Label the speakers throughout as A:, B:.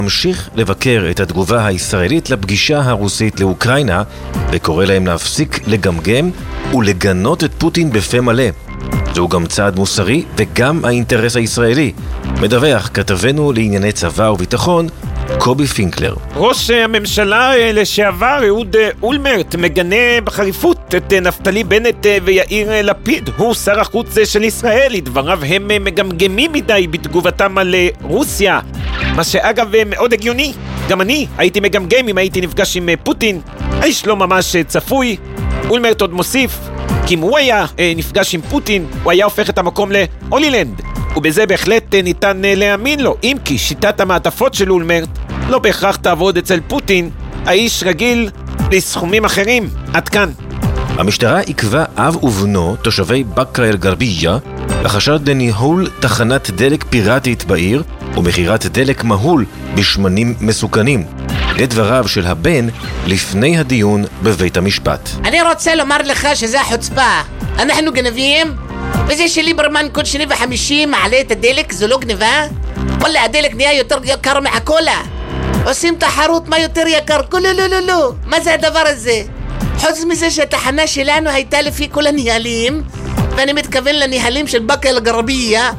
A: ממשיך לבקר את התגובה הישראלית לפגישה הרוסית לאוקראינה וקורא להם להפסיק לגמגם ולגנות את פוטין בפה מלא. זהו גם צעד מוסרי וגם האינטרס הישראלי, מדווח כתבנו לענייני צבא וביטחון קובי פינקלר.
B: ראש הממשלה לשעבר אהוד אולמרט מגנה בחריפות את נפתלי בנט ויאיר לפיד. הוא שר החוץ של ישראל, לדבריו הם מגמגמים מדי בתגובתם על רוסיה, מה שאגב מאוד הגיוני. גם אני הייתי מגמגם אם הייתי נפגש עם פוטין, האיש לא ממש צפוי. אולמרט עוד מוסיף, כי אם הוא היה נפגש עם פוטין, הוא היה הופך את המקום להולילנד, ובזה בהחלט ניתן להאמין לו, אם כי שיטת המעטפות של אולמרט לא בהכרח תעבוד אצל פוטין, האיש רגיל לסכומים אחרים. עד כאן.
A: המשטרה עיכבה אב ובנו, תושבי בקעה אל גרבייה, בחשד לניהול תחנת דלק פיראטית בעיר ומכירת דלק מהול בשמנים מסוכנים. לדבריו של הבן לפני הדיון בבית המשפט.
C: אני רוצה לומר לך שזה החוצפה. אנחנו גנבים, וזה שליברמן כל שני וחמישי מעלה את הדלק, זו לא גניבה? וואלה, הדלק נהיה יותר יקר מהקולה. עושים תחרות מה יותר יקר. לא. מה זה הדבר הזה? חוץ מזה שהתחנה שלנו הייתה לפי כל הנהלים, ואני מתכוון לנהלים של בקעה אל גרבייה,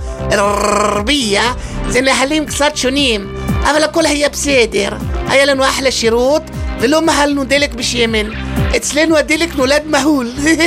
C: זה נהלים קצת שונים, אבל הכל היה בסדר. היה לנו אחלה שירות ולא מהלנו דלק בשמן. אצלנו הדלק נולד מהול.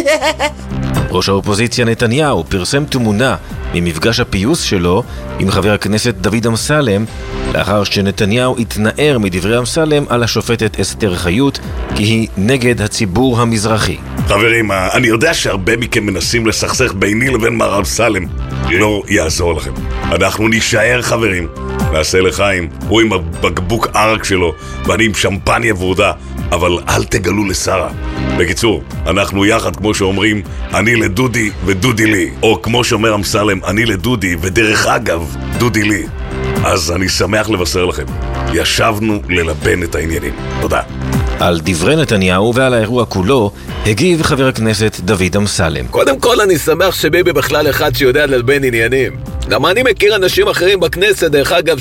A: ראש האופוזיציה נתניהו פרסם תמונה ממפגש הפיוס שלו עם חבר הכנסת דוד אמסלם, לאחר שנתניהו התנער מדברי אמסלם על השופטת אסתר חיות כי היא נגד הציבור המזרחי.
D: חברים, אני יודע שהרבה מכם מנסים לסכסך ביני לבין מר אמסלם. לא יעזור לכם. אנחנו נשאר חברים. נעשה לחיים, הוא עם הבקבוק ערק שלו ואני עם שמפניה ורודה, אבל אל תגלו לשרה. בקיצור, אנחנו יחד, כמו שאומרים, אני לדודי ודודי לי, או כמו שאומר אמסלם, אני לדודי ודרך אגב דודי לי. אז אני שמח לבשר לכם, ישבנו ללבן את העניינים. תודה.
A: על דברי נתניהו ועל האירוע כולו הגיב חבר הכנסת דוד אמסלם.
E: קודם כל אני שמח שביבי בכלל אחד שיודע ללבן עניינים. גם אני מכיר אנשים אחרים בכנסת, דרך אגב,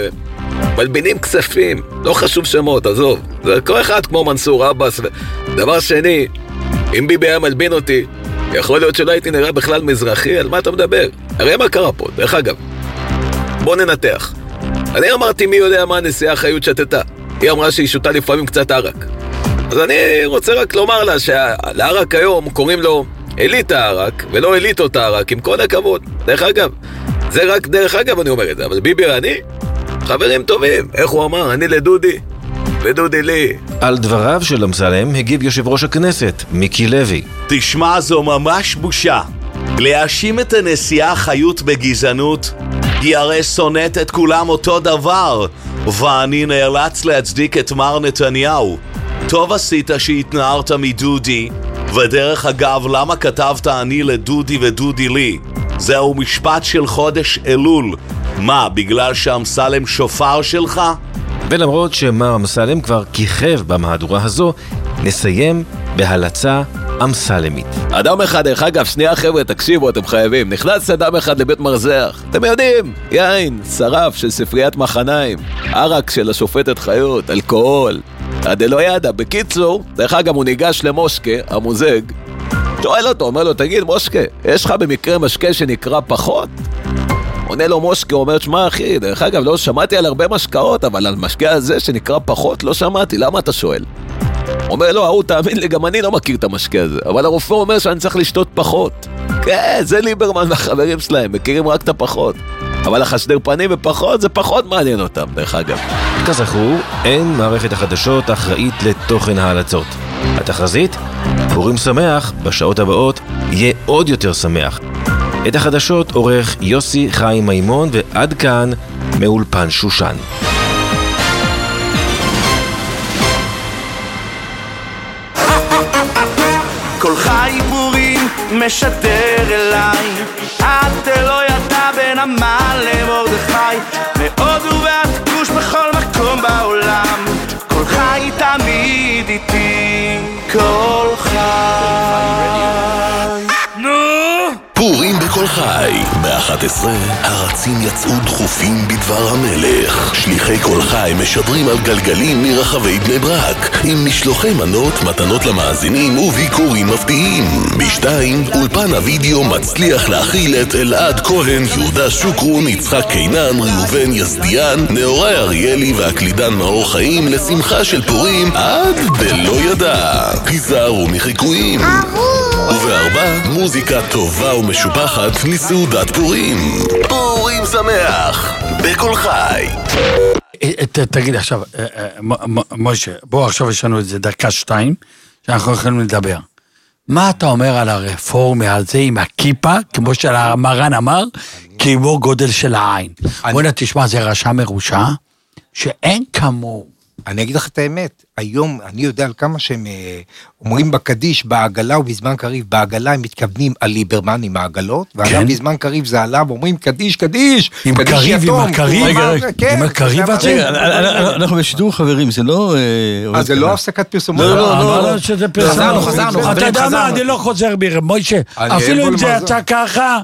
E: שמלבינים כספים, לא חשוב שמות, עזוב. זה כל אחד כמו מנסור עבאס. דבר שני, אם ביבי היה מלבין אותי, יכול להיות שלא הייתי נראה בכלל מזרחי. על מה אתה מדבר? הרי מה קרה פה? דרך אגב, בוא ננתח. אני אמרתי מי יודע מה הנשיאה חיות שתתה. היא אמרה שהיא שותה לפעמים קצת ערק. אז אני רוצה רק לומר לה שהערק היום קוראים לו אליטה ערק ולא אליטות הערק, עם כל הכבוד. דרך אגב, זה רק דרך אגב אני אומר את זה, אבל ביבי ואני חברים טובים. איך הוא אמר? אני לדודי ודודי לי.
A: על דבריו של אמסלם הגיב יושב ראש הכנסת מיקי לוי.
F: תשמע, זו ממש בושה להאשים את הנשיאה חיות בגזענות. היא הרי שונאת את כולם אותו דבר, ואני נאלץ להצדיק את מר נתניהו. טוב עשית שהתנערת מדודי, ודרך אגב, למה כתבת אני לדודי ודודי לי? זהו משפט של חודש אלול. מה, בגלל שאמסלם שופר שלך?
A: ולמרות שמר אמסלם כבר כיכב במהדורה הזו, נסיים בהלצה אמסלמית.
E: אדם אחד, דרך אגב, שנייה חבר'ה, תקשיבו, אתם חייבים. נכנס אדם אחד לבית מרזח, אתם יודעים, יין, שרף של ספריית מחניים, ערק של השופטת חיות, אלכוהול, עד לא ידע. בקיצור, דרך אגב, הוא ניגש למושקה, המוזג, שואל אותו, אומר לו, תגיד מושקה, יש לך במקרה משקה שנקרא פחות? עונה לו מושקה, אומר, שמה אחי, דרך אגב, לא שמעתי על הרבה משקאות, אבל על משקה הזה שנקרא פחות לא שמעתי, למה אתה שואל? אומר לו, הוא תאמין לי, גם אני לא מכיר את המשקה הזה, אבל הרופא אומר שאני צריך לשתות פחות. כן, זה ליברמן והחברים שלהם, מכירים רק את הפחות. אבל החשדר פנים ופחות, זה פחות מעניין אותם, דרך אגב.
A: כזכור, אין מערכת החדשות אחראית לתוכן ההלצות. התחזית, פורים שמח, בשעות הבאות יהיה עוד יותר שמח. את החדשות עורך יוסי חיים מימון, ועד כאן מאולפן שושן.
G: כל חי פורים משדר אליי, עד לא ידע בין המן למרדכי, מהודו ועד כוש בכל מקום בעולם, כל חי תמיד איתי, כל חי.
H: פורים בכל חי, 11, הרצים יצאו דחופים בדבר המלך. שליחי כל חי משדרים על גלגלים מרחבי בני ברק, עם משלוחי מנות, מתנות למאזינים וביקורים מפתיעים. בשתיים, אולפן הוידאו מצליח להכיל את אלעד כהן, יהודה שוקרון, יצחק קינן, ראובן יזדיאן, נאורי אריאלי והקלידן מאור חיים לשמחה של פורים עד דלא ידע. היזהרו מחיקויים. ובארבע, מוזיקה טובה ומשובחת לסעודת פורים. פורים שמח, בכל חי.
I: תגיד עכשיו, משה, בוא עכשיו יש לנו איזה דקה 2, שאנחנו יכולים לדבר. מה אתה אומר על הרפורמי הזה עם הכיפה, כמו שהמרן אמר, כמו גודל של העין? בוא נתשמע, זה רשע מרושע, שאין כמו.
J: אני אגיד לך את האמת, היום אני יודע על כמה שהם אומרים בקדיש, בעגלה ובזמן קריב, בעגלה הם מתכוונים על ליברמן עם העגלות, ועליו בזמן קריב זה עליו, אומרים קדיש, קדיש,
I: עם קריב, עם הקריב, עם הקריב הזה.
K: אנחנו בשידור חברים, זה לא...
J: אז זה לא הפסקת פרסומות.
I: לא, שזה פרסומות. חזרנו. אתה יודע מה, אני לא חוזר בי, מוישה, אפילו אם זה יצא ככה,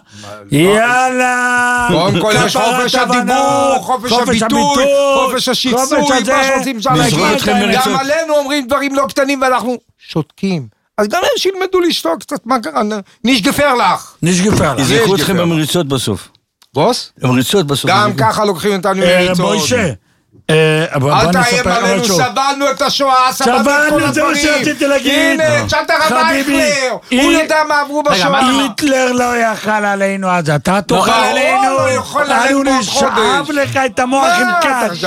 I: יאללה.
J: קודם כל יש חופש הדיבור, חופש הביטוי, חופש השיצוי, מה שרוצים גם עלינו אומרים דברים לא קטנים ואנחנו שותקים. אז גם הם שילמדו לשתוק קצת, מה קרה? נשגפר לך.
K: יזכרו אתכם במריצות בסוף.
J: בוס?
K: במריצות בסוף.
J: גם ככה לוקחים אותנו מריצות.
I: מוישה.
J: אל תאיים עלינו, סבלנו את השואה, סבלנו את כל הדברים. הנה, צ'אטה רבה אייכלר, הוא יודע מה עברו בשואה.
I: היטלר לא יכל עלינו אז, אתה תוכל עלינו. אנו נשאב לך את המוח עם קאט.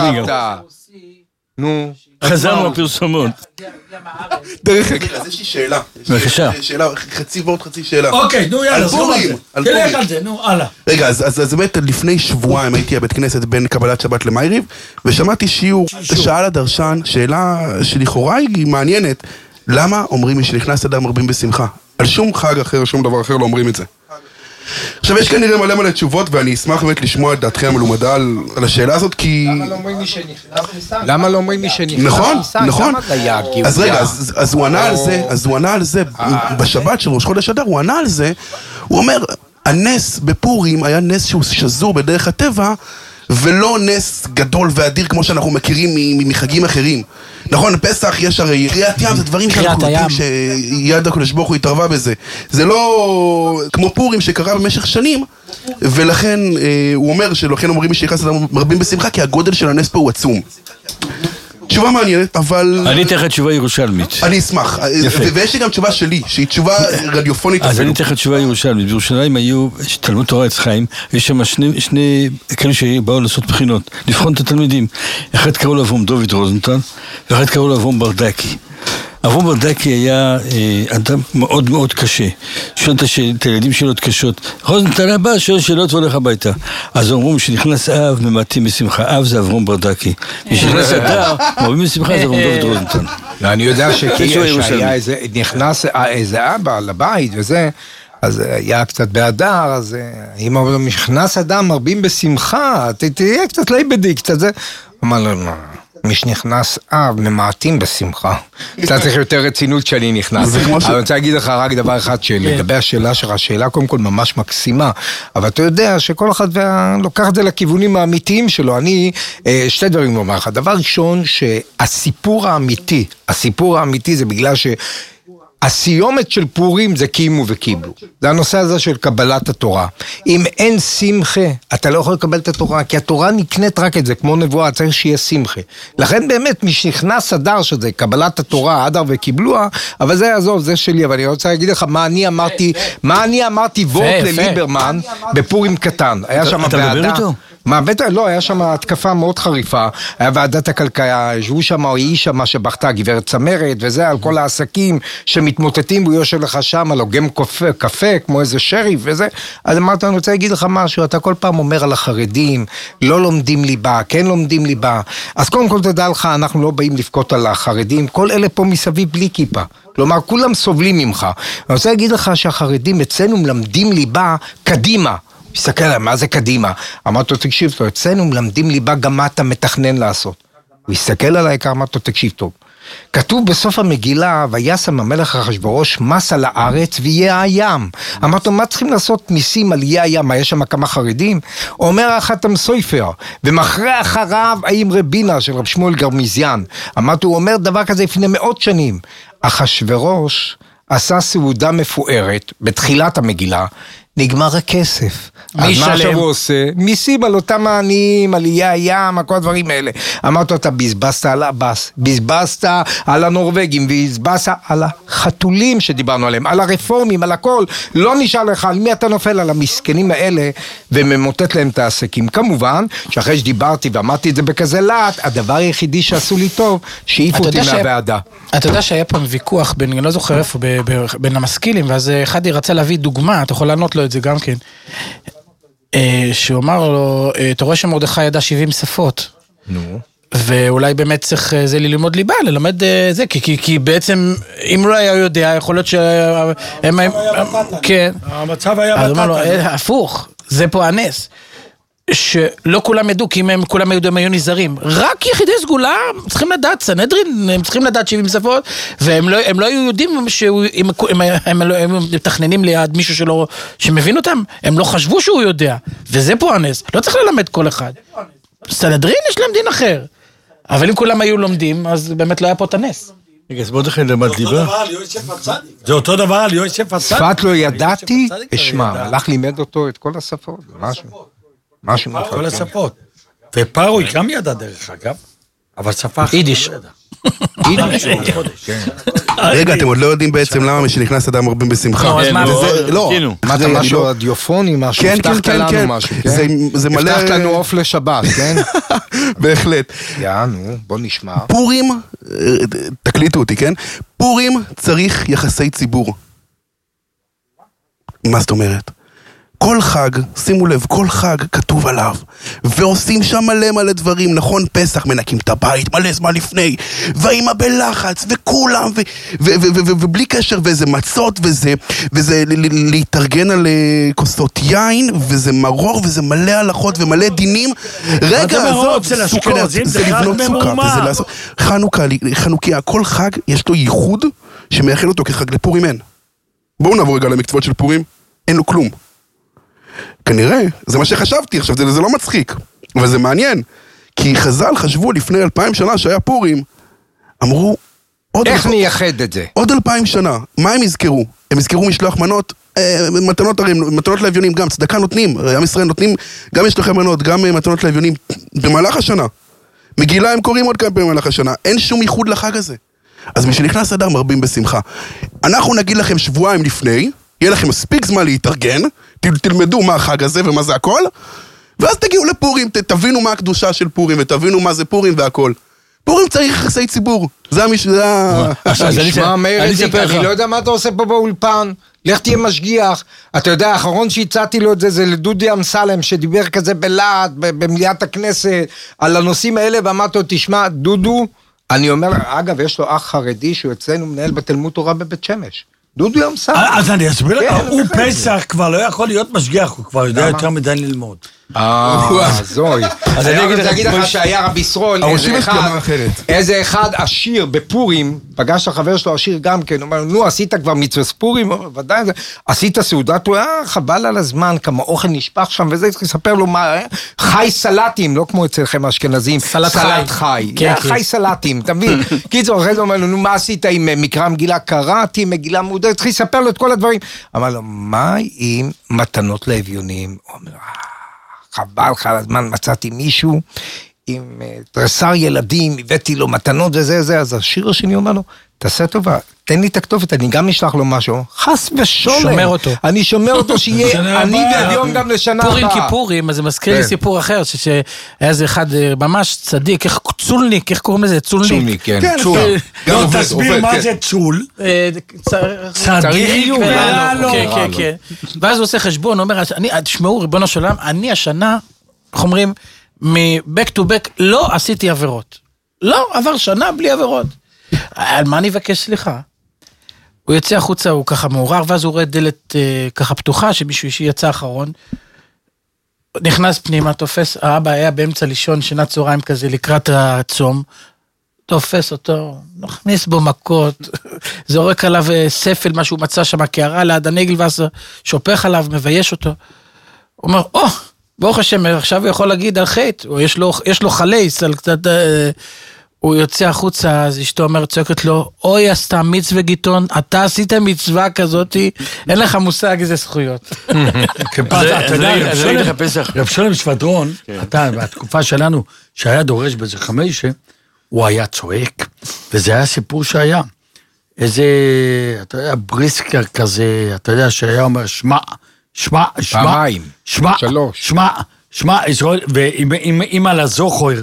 J: נו,
K: חזרנו לפרסומות.
L: דרך אגב, אז יש לי שאלה.
K: בבקשה.
L: שאלה, חצי ועוד חצי שאלה.
I: אוקיי, נו יאללה, תלך על זה, נו, הלאה.
L: רגע, אז באמת לפני שבועיים הייתי בבית כנסת בין קבלת שבת למייריב, ושמעתי שיעור, שאל הדרשן, שאלה שלכאורה היא מעניינת, למה אומרים מי שנכנס אדם מרבים בשמחה? על שום חג אחר, שום דבר אחר לא אומרים את זה. עכשיו יש כנראה מלא תשובות ואני אשמח באמת לשמוע את דעתכם המלומדה על השאלה הזאת כי...
J: למה לא אומרים מי שנכנס?
L: נכון. אז רגע, אז הוא ענה על זה בשבת של ראש חודש אדר, הוא ענה על זה, הוא אומר, הנס בפורים היה נס שהוא שזור בדרך הטבע ולא נס גדול ואדיר כמו שאנחנו מכירים מחגים אחרים. נכון, פסח יש הרי קריאת ים, זה דברים שאנחנו יודעים שיד הקדוש ברוך הוא התערבה בזה. זה לא כמו פורים שקרה במשך שנים, ולכן הוא אומר שלכן אומרים מי שיחס אדם מרבים בשמחה, כי הגודל של הנס פה הוא עצום. תשובה מעניינת, אבל...
K: אני אתן לך תשובה ירושלמית.
L: אני אשמח, ויש לי גם תשובה שלי, שהיא תשובה רדיופונית.
K: אז אני אתן לך תשובה ירושלמית. בירושלים היו תלמוד תורה עץ חיים, יש שם שני כאלה שבאו לעשות בחינות, לבחון את התלמידים. אחד קראו לו אברום דוד רוזנטל, ואחד קראו לו אברום ברדקי. אברום ברדקי היה אדם מאוד מאוד קשה, שואל את הילדים שאלות קשות, רוזנטל הבא שואל שאלות והולך הביתה. אז אומרים שנכנס אב ממעטים בשמחה, אב זה אברום ברדקי, ושנכנס אדר מרבים בשמחה זה אברום דוד רוזנטל.
J: אני יודע שנכנס איזה אבא לבית וזה, אז היה קצת באדר, אז אם נכנס אדם מרבים בשמחה, תהיה קצת ליבדי, קצת זה, אמר לו, מי שנכנס אב ממעטים בשמחה. קצת צריך יותר רצינות שאני נכנס. אבל אני רוצה להגיד לך רק דבר אחד שלגבי השאלה שלך, השאלה קודם כל ממש מקסימה, אבל אתה יודע שכל אחד לוקח את זה לכיוונים האמיתיים שלו. אני, שתי דברים לומר לך. דבר ראשון, שהסיפור האמיתי זה בגלל ש... הסיומת של פורים זה קיימו וקיבלו. זה הנושא הזה של קבלת התורה. אם אין שמחה, אתה לא יכול לקבל את התורה, כי התורה נקנית רק את זה, כמו נבואה, צריך שיהיה שמחה. לכן באמת, מי שנכנס אדר שזה קבלת התורה, אדר וקיבלוה, אבל זה יעזוב, זה שלי, אבל אני רוצה להגיד לך מה אני אמרתי וורט לליברמן בפורים קטן. היה שם
K: אתה מדבר איתו?
J: מה, בטח, לא, היה שם התקפה מאוד חריפה, היה ועדת הכלכלה, ישבו שם, או היא שם שבחתה, גברת צמרת, וזה על כל העסקים שמתמוטטים, והוא יושב לך שם, לוגם קפה, כמו איזה שריף, וזה, אז אמרת, אני רוצה להגיד לך משהו, אתה כל פעם אומר על החרדים, לא לומדים ליבה, כן לומדים ליבה, אז קודם כל תדע לך, אנחנו לא באים לפקוט על החרדים, כל אלה פה מסביב בלי כיפה, כלומר, כולם סובלים ממך, אני רוצה להגיד לך שהחרדים אצלנו מלמדים ליבה קדימה, מסתכל עליהם, מה זה קדימה? אמרת לו, תקשיב טוב, אצלנו מלמדים ליבה גם מה אתה מתכנן לעשות. הוא הסתכל עליי, אמרת לו, תקשיב טוב. כתוב בסוף המגילה, וישם המלך אחשוורוש מס על הארץ ויהיה הים. אמרתי, מה צריכים לעשות מיסים על יהיה הים? מה, יש שם כמה חרדים? אומר החתם סופר, ומחרה אחריו האם רבינה של רב שמואל גרמיזיאן. אמרתי, הוא אומר דבר כזה לפני 100 שנים. אחשוורוש עשה סעודה מפוארת בתחילת המגילה, נגמר הכסף. אז מה עכשיו הוא עושה? מיסים על אותם העניים, על איי הים, כל הדברים האלה. אמרת אותה, בזבזת על הבס, בזבזת על הנורווגים, בזבזת על החתולים שדיברנו עליהם, על הרפורמים, על הכל. לא נשאר לך, על מי אתה נופל? על המסכנים האלה, וממוטט להם את העסקים. כמובן, שאחרי שדיברתי ואמרתי את זה בכזה לאט, הדבר היחידי שעשו לי טוב, שאיפו אותי מהוועדה.
M: אתה יודע שהיה פה ויכוח בין, אני לא זוכר איפה, בין המשכילים, ואז אחד רצה להביא דוגמה, אתה יכול לענות לו את זה גם כן, שהוא אמר לו, אתה רואה שמרדכי ידע 70 שפות. נו. ואולי באמת צריך זה ללמוד ליבה, ללמד זה, כי בעצם, אם הוא לא היה יודע, יכול להיות שהם... כן.
I: המצב היה
M: אז הוא אמר לו, הפוך, זה פה הנס. שלא כולם ידעו, כי אם הם כולם הם היו נזרים. רק יחידי סגולה צריכים לדעת, סנהדרין, הם צריכים לדעת 70 שפות, והם לא היו יודעים הם מתכננים ליד מישהו שמבין אותם, הם לא חשבו שהוא יודע, וזה פה הנס. לא צריך ללמד כל אחד. סנהדרין יש להם דין אחר. אבל אם כולם היו לומדים, אז באמת לא היה פה את הנס.
K: רגע, אז בוא דחי למד ליבה.
I: זה אותו דבר על יוסף הצדיק.
J: שפת לא ידעתי, אשמע, הלך לימד אותו את כל השפות, משהו
I: כל השפות. ופארוי גם ידע דרך אגב, אבל שפה אחת.
M: יידיש.
L: רגע, אתם עוד לא יודעים בעצם למה שנכנס אדם מרבים בשמחה.
J: לא, מה אתה משהו רדיופוני, משהו, הבטחת לנו משהו, הבטחת לנו עוף לשבת, כן?
L: בהחלט.
J: יאנו, בוא נשמע.
L: פורים, תקליטו אותי, כן? פורים צריך יחסי ציבור. מה זאת אומרת? כל חג, שימו לב, כל חג כתוב עליו, ועושים שם מלא דברים, נכון, פסח, מנקים את הבית, מלא זמן לפני, והאמא בלחץ, וכולם, ובלי קשר, וזה מצות, וזה להתארגן על כוסות יין, וזה מרור, וזה מלא הלכות, ומלא דינים, רגע, עזוב, סוכות, זה לבנות סוכה, וזה לעשות, חנוכיה, כל חג יש לו ייחוד, שמייחד אותו כחג לפורים אין. בואו נעבור רגע למקצועות של פורים, אין לו כלום. כנראה, זה מה שחשבתי, עכשיו זה לא מצחיק, אבל זה מעניין, כי חז"ל חשבו לפני 2000 שנה שהיה פורים, אמרו,
J: איך נייחד את זה?
L: עוד 2000 שנה, מה הם יזכרו? הם יזכרו משלוח מנות, מתנות לאביונים גם, צדקה נותנים, עם ישראל נותנים, גם משלוחי מנות, גם מתנות לאביונים, במהלך השנה, מגילה הם קוראים עוד כמה פעמים במהלך השנה, אין שום ייחוד לחג הזה, אז משנכנס אדר מרבים בשמחה, אנחנו נגיד לכם שבועיים לפני, יהיה לכם מספיק זמן להתארגן, תלמדו מה החג הזה ומה זה הכל, ואז תגיעו לפורים, תבינו מה הקדושה של פורים, ותבינו מה זה פורים והכל. פורים צריך יחסי ציבור, זה
J: נשמע מאיר, אני לא יודע מה אתה עושה פה באולפן, לך תהיה משגיח, אתה יודע, האחרון שהצעתי לו את זה לדודי אמסלם, שדיבר כזה בלעד, במליאת הכנסת, על הנושאים האלה, ואמרתי לו, תשמע, דודו, אני אומר, אגב, יש לו אח חרדי, שהוא אצלנו מנהל בתלמוד תורה בבית שמש. דודו אמסלם.
I: אז אני אסביר לך, הוא פסח כבר לא יכול להיות משגיח, הוא כבר יודע יותר מדי ללמוד.
J: זוי. אז אני אגיד לך שהיה רבי ישרול, איזה אחד עשיר בפורים, פגש החבר שלו עשיר גם כן, הוא אומר, נו, עשית כבר מצווה פורים, ודאי, עשית סעודת, הוא חבל על הזמן, כמה אוכל נשפך שם, וזה צריך לספר לו מה, חי סלטים, לא כמו אצלכם האשכנזים, סלט חי, חי סלטים, אתה מבין? קיצור, אחרי זה אומר לו, נו, מה עשית עם מקרא מגילה? קראתי, מגילה מודרת, צריך לספר לו את כל הדברים. אמר לו, מה עם מתנות לאביונים? הוא אומר, חבל לך על הזמן, מצאתי מישהו עם תרסר ילדים, הבאתי לו מתנות וזה, אז השיר השני אומר לו, תעשה טובה, תן לי את הכתובת, אני גם אשלח לו משהו, חס ושולם.
M: שומר אותו.
J: אני שומר אותו שיהיה אני והיום גם לשנה הבאה.
M: פורים כיפורים, אז זה מזכיר לי סיפור אחר, שהיה איזה אחד ממש צדיק, איך צולניק, איך קוראים לזה? צולניק.
J: כן,
I: צול. לא, תסביר מה זה צול.
M: צדיק. כן. ואז הוא עושה חשבון, הוא אומר, תשמעו, ריבונו של עולם, אני השנה, איך אומרים, מ-back to back, לא עשיתי עבירות. לא, עבר שנה בלי עבירות. על מה אני אבקש סליחה? הוא יוצא החוצה, הוא ככה מעורר, ואז הוא רואה דלת ככה פתוחה, שמישהו אישי יצא אחרון, נכנס פנימה, תופס, האבא היה באמצע לישון, שנת צהריים כזה, לקראת הצום, תופס אותו, נכניס בו מכות, זורק עליו ספל, מה שהוא מצא שם קערה ליד הנגל, ואז שופך עליו, מבייש אותו. הוא אומר, ברוך השם, עכשיו הוא יכול להגיד על חטא, או יש לו חלייס, על קצת, הוא יוצא החוצה, אז אשתו אומרת, צועקת לו, אוי, עשתה מצווה גיטון, אתה עשית מצווה כזאת, אין לך מושג איזה זכויות.
I: אתה יודע, רב שולם שפדרון, אתה, בתקופה שלנו, שהיה דורש בזה 5, הוא היה צועק, וזה היה סיפור שהיה. איזה, אתה יודע, בריסקר כזה, אתה יודע, שהיה אומר, שמע, ואם על הזוכר,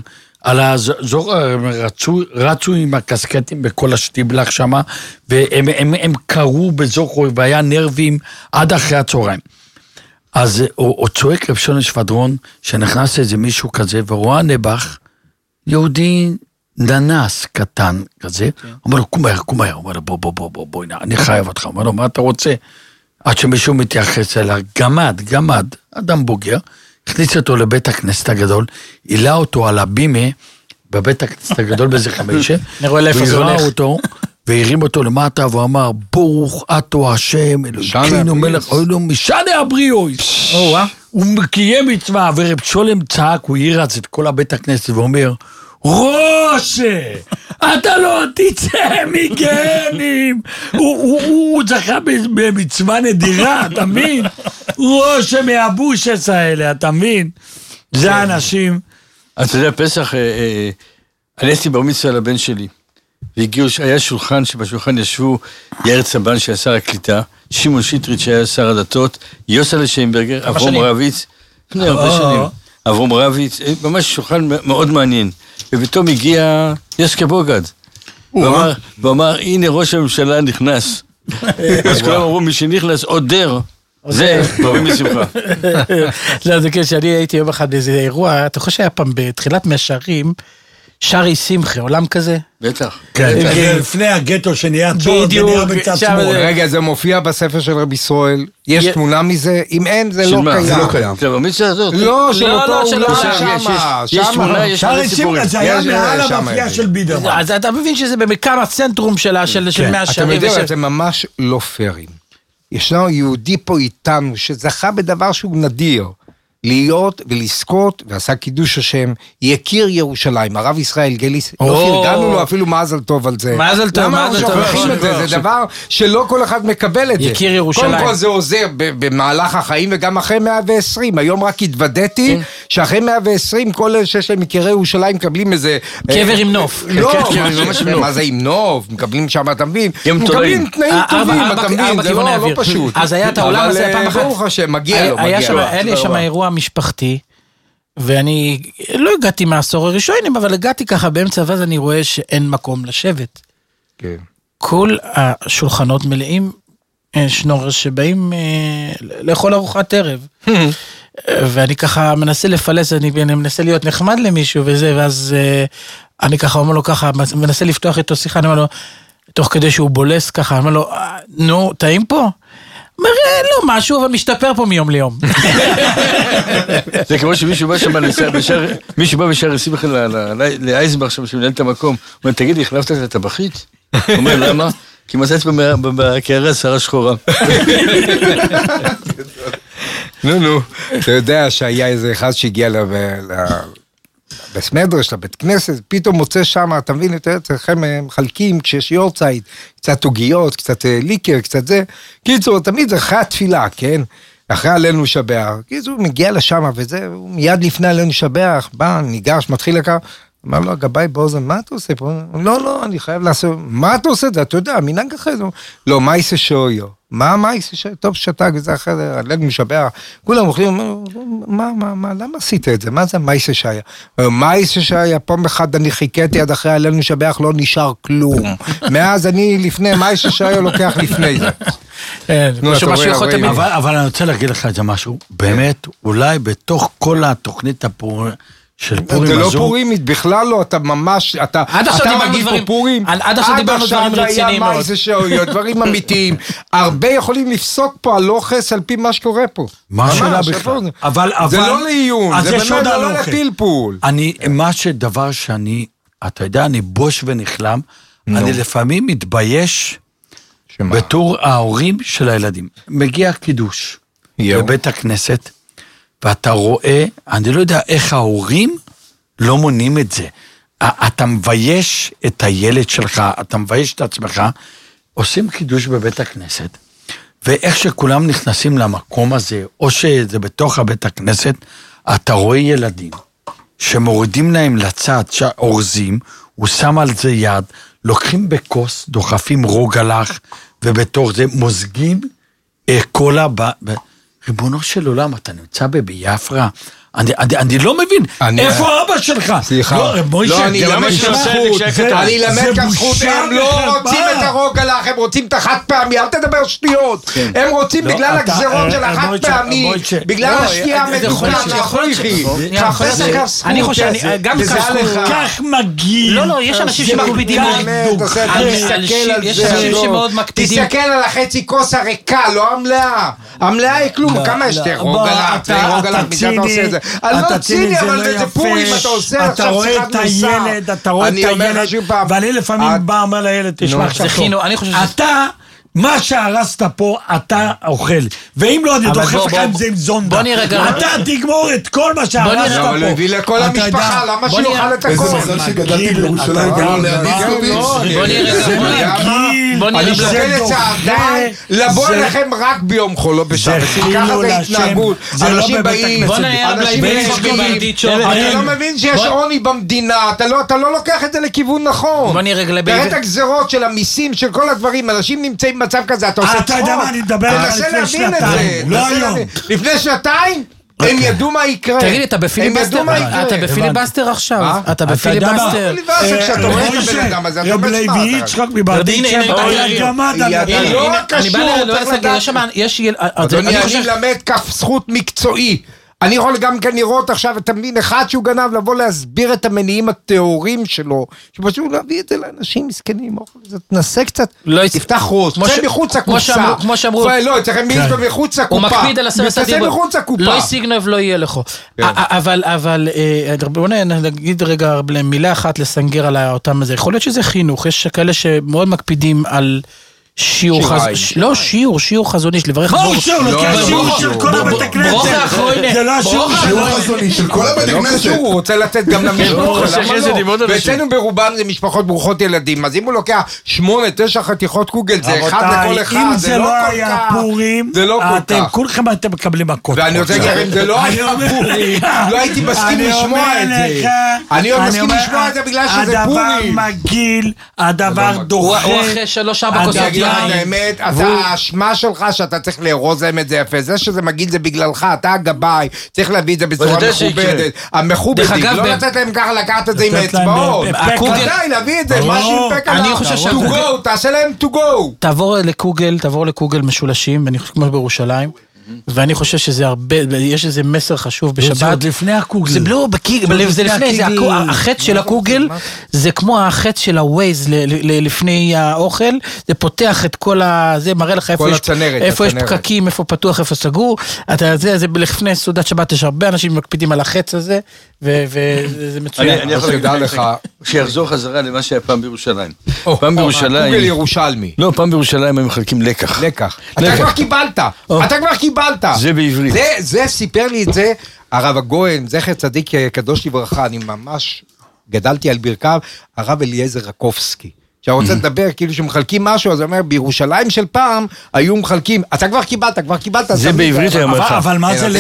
I: רצו עם הקסקטים בכל השטיבלח שם, והם קראו בזוכר, והיה נרבים עד אחרי הצהריים. אז הוא צועק רב שולם שפדרון, שנכנס איזה מישהו כזה, ורואה נבח, יהודי ננס קטן כזה, אומר לו, קום מהר, אומר לו, בוא, אני חייב אותך, אומר לו, מה אתה רוצה? עד שמישהו מתייחס אליו, גמד, אדם בוגר, הכניס אותו לבית הכנסת הגדול, העלה אותו על הבימה, בבית הכנסת הגדול באיזה 5, והראה אותו, והרים אותו למטה, והוא אמר, ברוך אתה השם, אלוקינו מלך העולם, משנה הבריאוי. הוא קיים מצווה, ורב שולם צעק, הוא ירץ את כל הבית הכנסת, ואומר, רושה, אתה לא תצא מגנים, הוא זכה במצווה נדירה, אתה מבין? רושה מהבושס האלה, אתה מבין? זה האנשים.
K: אתה יודע, פסח, אני עשיתי בר מצווה לבן שלי, והגיעו, היה שולחן, שבשולחן ישבו יאיר צבן שהיה שר הקליטה, שמעון שטרית שהיה שר הדתות, יוסלה שיינברגר, אברום רביץ, לפני הרבה שנים, אברום רביץ, ממש שולחן מאוד מעניין. ופתאום הגיע יסקה בוגד, ואמר, הנה ראש הממשלה נכנס. אז כולם אמרו, מי שנכנס עודר, זה ברבים משמחה.
M: לא, זה כן, שאני הייתי יום אחד באיזה אירוע, אתה חושב שהיה פעם בתחילת מהשערים, שרי שמחה, עולם כזה?
K: בטח.
I: כן, לפני הגטו שנהיה צור, ונהיה בצד שמאל.
J: רגע, זה מופיע בספר של רבי ישראל, יש תמונה מזה, אם אין, זה לא קיים.
L: זה לא קיים.
K: זה במצווה הזאת.
J: לא, של אותו,
K: יש תמונה, יש
I: שרי שמחה, זה היה מעל המאפייה של בידרמן.
M: אז אתה מבין שזה במקם הצנטרום של מהשערים.
J: אתה יודע, זה ממש לא פיירים. ישנו יהודי פה איתנו, שזכה בדבר שהוא נדיר. להיות ולזכות, ועשה קידוש השם, יכיר ירושלים, הרב ישראל גליס, לא פרגנו לו אפילו מזל טוב על זה.
M: מזל טוב,
J: למה אנחנו שוכחים את זה? זה דבר שלא כל אחד מקבל את זה.
M: יכיר ירושלים.
J: קודם כל זה עוזר במהלך החיים, וגם אחרי 120. היום רק התוודעתי, שאחרי 120, כל אלה שיש להם יקירי ירושלים, מקבלים איזה...
M: קבר עם נוף.
J: לא, מה זה עם נוף? מקבלים שם, אתה מבין? מקבלים תנאים טובים, אתה מבין? זה לא פשוט.
M: אז היה את העולם הזה פעם אחת.
J: ברוך השם, מגיע לו.
M: היה לי שם אירוע משפחתי, ואני לא הגעתי מהעשור הראשונים, אבל הגעתי ככה באמצע, ואז אני רואה שאין מקום לשבת.
J: כן.
M: כל השולחנות מלאים שנורר שבאים לאכול ארוחת ערב. ואני ככה מנסה לפלס, אני מנסה להיות נחמד למישהו וזה, ואז אני ככה אומר לו ככה, מנסה לפתוח איתו שיחה, אני אומר לו, תוך כדי שהוא בולס ככה, אני אומר לו, נו, טעים פה? מראה לא משהו, אבל משתפר פה מיום ליום.
K: זה כמו שמישהו בא שם, מישהו בא בשער יסיבך לאייזנברג שם, שמנהל את המקום, הוא אומר, תגיד, החלפת את הטבחית? הוא אומר, למה? כי מצאת בקערה שערה שחורה.
J: נו, אתה יודע שהיה איזה אחד שהגיע בסמדרש, לבית כנסת, פתאום מוצא שם, אתה מבין, אצלכם מחלקים, כשיש יורצייט, קצת עוגיות, קצת ליקר, קצת זה, קיצור, תמיד זה אחרי התפילה, כן? אחרי עלינו שבח, קיצור, הוא מגיע לשם וזה, הוא מיד לפני עלינו שבח, בא, ניגש, מתחיל לכך, אמר לו, הגבאי באוזן, מה אתה עושה פה? לא, אני חייב לעשות, מה אתה עושה? אתה יודע, מנהג אחרי זה, לא, מה יעשה שויו? מה יעשה שויו? טוב, שתק וזה אחרי זה, עלינו משבח, כולם אוכלים, מה, למה עשית את זה? מה זה מה יעשה שויו? מה יעשה שויו? פעם אחד אני חיכיתי עד אחרי עלינו משבח, לא נשאר כלום. מאז אני לפני, מה יעשה שויו לוקח לפני זה.
I: אבל אני רוצה להגיד לך את זה משהו, באמת, אולי בתוך כל התוכנית של פורים
J: זה
I: הזו.
J: לא פורימית, בכלל לא, אתה ממש, אתה מגיד פה פורים,
M: עד עכשיו דיברנו דברים רציניים מאוד.
J: זה שעויות, דברים אמיתיים, הרבה יכולים לפסוק פה על לוחס על פי מה שקורה פה.
I: מה השאלה בכלל?
J: זה לא לעיון, זה באמת לא לפלפול.
I: דבר שאני אתה יודע, אני בוש ונכלם, אני לפעמים מתבייש בתור ההורים של הילדים. מגיע קידוש בבית הכנסת, ואתה רואה, אני לא יודע איך ההורים לא מונים את זה. אתה מבייש את הילד שלך, אתה מבייש את עצמך, עושים קידוש בבית הכנסת, ואיך שכולם נכנסים למקום הזה, או שזה בתוך הבית הכנסת, אתה רואה ילדים שמורידים להם לצד, שאורזים, הוא שם על זה יד, לוקחים בכוס, דוחפים רוגלח, ובתוך זה מוזגים קולה, ריבונו של עולם, אתה נמצא ביפרה, אני לא מבין, איפה אבא שלך?
J: סליחה, לא, אני אלמד כאן זכות, הם לא רוצים את הרוגלח, הם רוצים את החד פעמי, אל תדבר שטויות, הם רוצים בגלל הגזרות של החד פעמי, בגלל השתייה המדוקה,
M: אני חושב, גם
I: כך מגיל,
M: לא, יש אנשים שמקפידים, יש אנשים שמאוד מקפידים,
J: תסתכל על החצי כוס הריקה, לא המלאה, המלאה היא כלום, כמה יש te רוגלח, מזה אתה עושה את זה, אני לא ציני, אבל זה פורים, אתה עושה עכשיו שיחת נוסע.
I: אתה רואה את הילד, ואני לפעמים בא אומר לילד, תשמע עכשיו פה, אתה, מה שהרסת פה, אתה אוכל, ואם לא, אני דוחף לך עם זה עם זונדה, אתה תגמור את כל מה שהרסת פה.
J: אבל הוא הביא לכל המשפחה, למה שיוכל את הכל?
L: איזה מזל שגדלתי בירושלים,
J: אני שוקל את צעדיי, לבוא אליכם רק ביום חול, לא בשבת, ככה זה התנהגות, אנשים באים, אנשים אתה לא מבין שיש עוני במדינה, אתה לא לוקח את זה לכיוון נכון, תראה את הגזרות של המיסים, של כל הדברים, אנשים נמצאים במצב כזה, אתה עושה צחוק, תנסה להבין את זה, לפני שנתיים, הם ידעו מה יקרה.
M: תגיד, אתה בפיליבסטר עכשיו. אתה בפיליבסטר.
J: כשאתה רואה את הבן אדם הזה, אתה אומר
I: לוי יצחק מברדיצ'ב,
J: לא קשור, אדוני, אני למד כף זכות מקצועי. אני יכול גם כן לראות עכשיו את המין אחד שהוא גנב, לבוא להסביר את המניעים התיאוריים שלו, שפשוט להביא את זה לאנשים מסכנים, תנסה קצת, תפתח ראש, תצא מחוץ הקופסה,
M: כמו שאמרו,
J: לא, צריך מישהו מחוץ הקופה,
M: הוא מקפיד על 10 סדיבות, לא יסיגנב, לא יהיה לך, אבל בוא נגיד רגע מילה אחת לסנגר על אותם הזה, יכול להיות שזה חינוך, יש כאלה שמאוד מקפידים על שיעור חזוני של לברך
I: מה הוא שיעור? לוקח שיעור של כל הבית הכנסת זה לא השיעור
L: חזוני של כל הבית הכנסת
J: הוא רוצה לתת גם למשפחות ואצלנו ברובם זה משפחות ברוכות ילדים אז אם הוא לוקח 8-9 חתיכות קוגל זה אחד לכל אחד
I: אם זה לא היה פורים אתם כולכם אתם מקבלים מכות
J: ואני רוצה להגיד אם זה לא היה פורים לא הייתי מסכים לשמוע את זה אני עוד מסכים לשמוע את זה בגלל שזה פורים
I: הדבר מגעיל הדבר דוחה
M: הוא אחרי 3-4 כוסות
J: האמת, האשמה שלך שאתה צריך לארוז להם את זה יפה, זה שזה מגיל זה בגללך, אתה הגבאי, צריך להביא את זה בצורה מכובדת, המכובדים, לא לתת להם ככה לקחת את זה עם האצבעות, כדאי להביא את זה, מה שימפק עליו, to go, תעשה להם to go.
M: תעבור לקוגל משולשים, אני חושב כמו בירושלים, ואני חושב שזה הרבה, יש איזה מסר חשוב בשבת.
I: זה עוד לפני הקוגל.
M: זה לא, זה לפני, החץ של הקוגל, זה כמו החץ של הווייז לפני האוכל, זה פותח את כל זה מראה לך איפה יש פקקים, איפה פתוח, איפה סגור, זה לפני סעודת שבת, יש הרבה אנשים מקפידים על החץ הזה, וזה מצוין.
L: אני יכול לדע לך, שיחזור חזרה למה שהיה פעם בירושלים. פעם בירושלים.
J: קוגל ירושלמי.
L: לא, פעם בירושלים הם מחלקים לקח.
J: אתה כבר קיבלת.
L: זה בעברית.
J: זה סיפר לי את זה, הרב הגויין, זכר צדיק קדוש לברכה, אני ממש גדלתי על ברכיו, הרב אליעזר רקובסקי. כשרוצה לדבר, כאילו שמחלקים משהו, אז הוא אומר, בירושלים של פעם, היו מחלקים, אתה כבר קיבלת.
L: זה בעברית היה מרחב.
I: אבל מה זה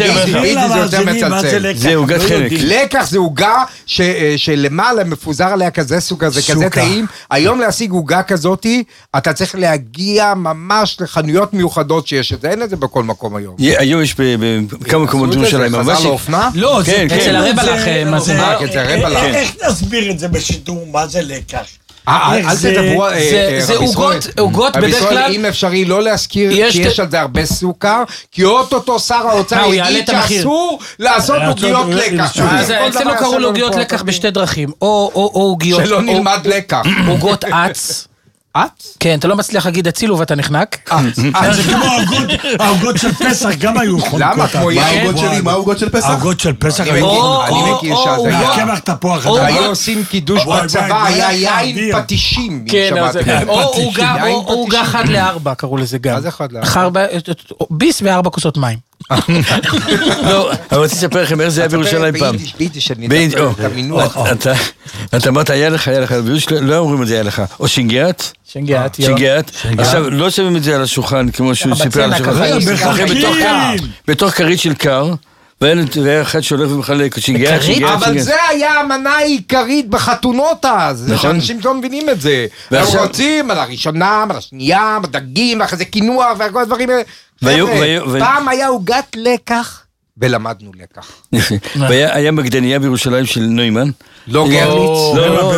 I: לקח?
L: זה עוגת חלק.
J: לקח זה עוגה שלמעלה מפוזר עליה כזה סוג הזה, כזה טעים. היום להשיג עוגה כזאת, אתה צריך להגיע ממש לחנויות מיוחדות שיש את זה, אין את זה בכל מקום היום.
L: היום יש בכמה מקומות בירושלים.
J: חזר לאופנה?
I: לא,
M: אצל הרב לכם.
I: איך נסביר את זה בשידור, מה זה לקח?
J: אל תדברו,
M: זה עוגות בדרך כלל,
J: אם אפשרי לא להזכיר, כי יש על זה הרבה סוכר, כי אותו שר האוצר יגיד שאסור לעשות עוגיות לקח.
M: אצלנו קראו לעוגיות לקח בשתי דרכים, או עוגיות,
J: שלא נלמד לקח,
M: עוגות עץ,
J: את?
M: כן, אתה לא מצליח להגיד הצילו ואתה נחנק.
I: זה כמו העוגות של פסח, גם היו חונקות.
J: למה? כמו
L: העוגות שלי? מה העוגות של פסח?
I: העוגות של פסח
J: אני מכיר שזה היה.
I: קמח תפוח.
J: היו עושים קידוש בצבא, היה יין פטישים.
M: או עוגה 1-4 קראו לזה גם.
J: מה זה 1-4?
M: ביס ו4 כוסות מים.
K: לא, אני רוצה לספר לכם איך זה היה בירושלים פעם.
J: ביידיש, אני אדבר את המינוח.
K: אתה אמרת, היה לך, לא אומרים את זה, היה לך. או שינגיית?
M: שינגיית.
K: עכשיו, לא שמים את זה על השולחן, כמו שהוא סיפר על השולחן. בתוך כרית של קר, והיה אחד שהולך ומחלק, שינגיית.
J: אבל זה היה המנה העיקרית בחתונות אז, שאנשים לא מבינים את זה. הם רוצים על הראשונה, על השנייה, בדגים, אחרי זה קינוח, וכל הדברים האלה. פעם היה עוגת לקח, ולמדנו לקח.
K: והיה מגדניה בירושלים של נוימן.
J: לא גרליץ.
K: לא,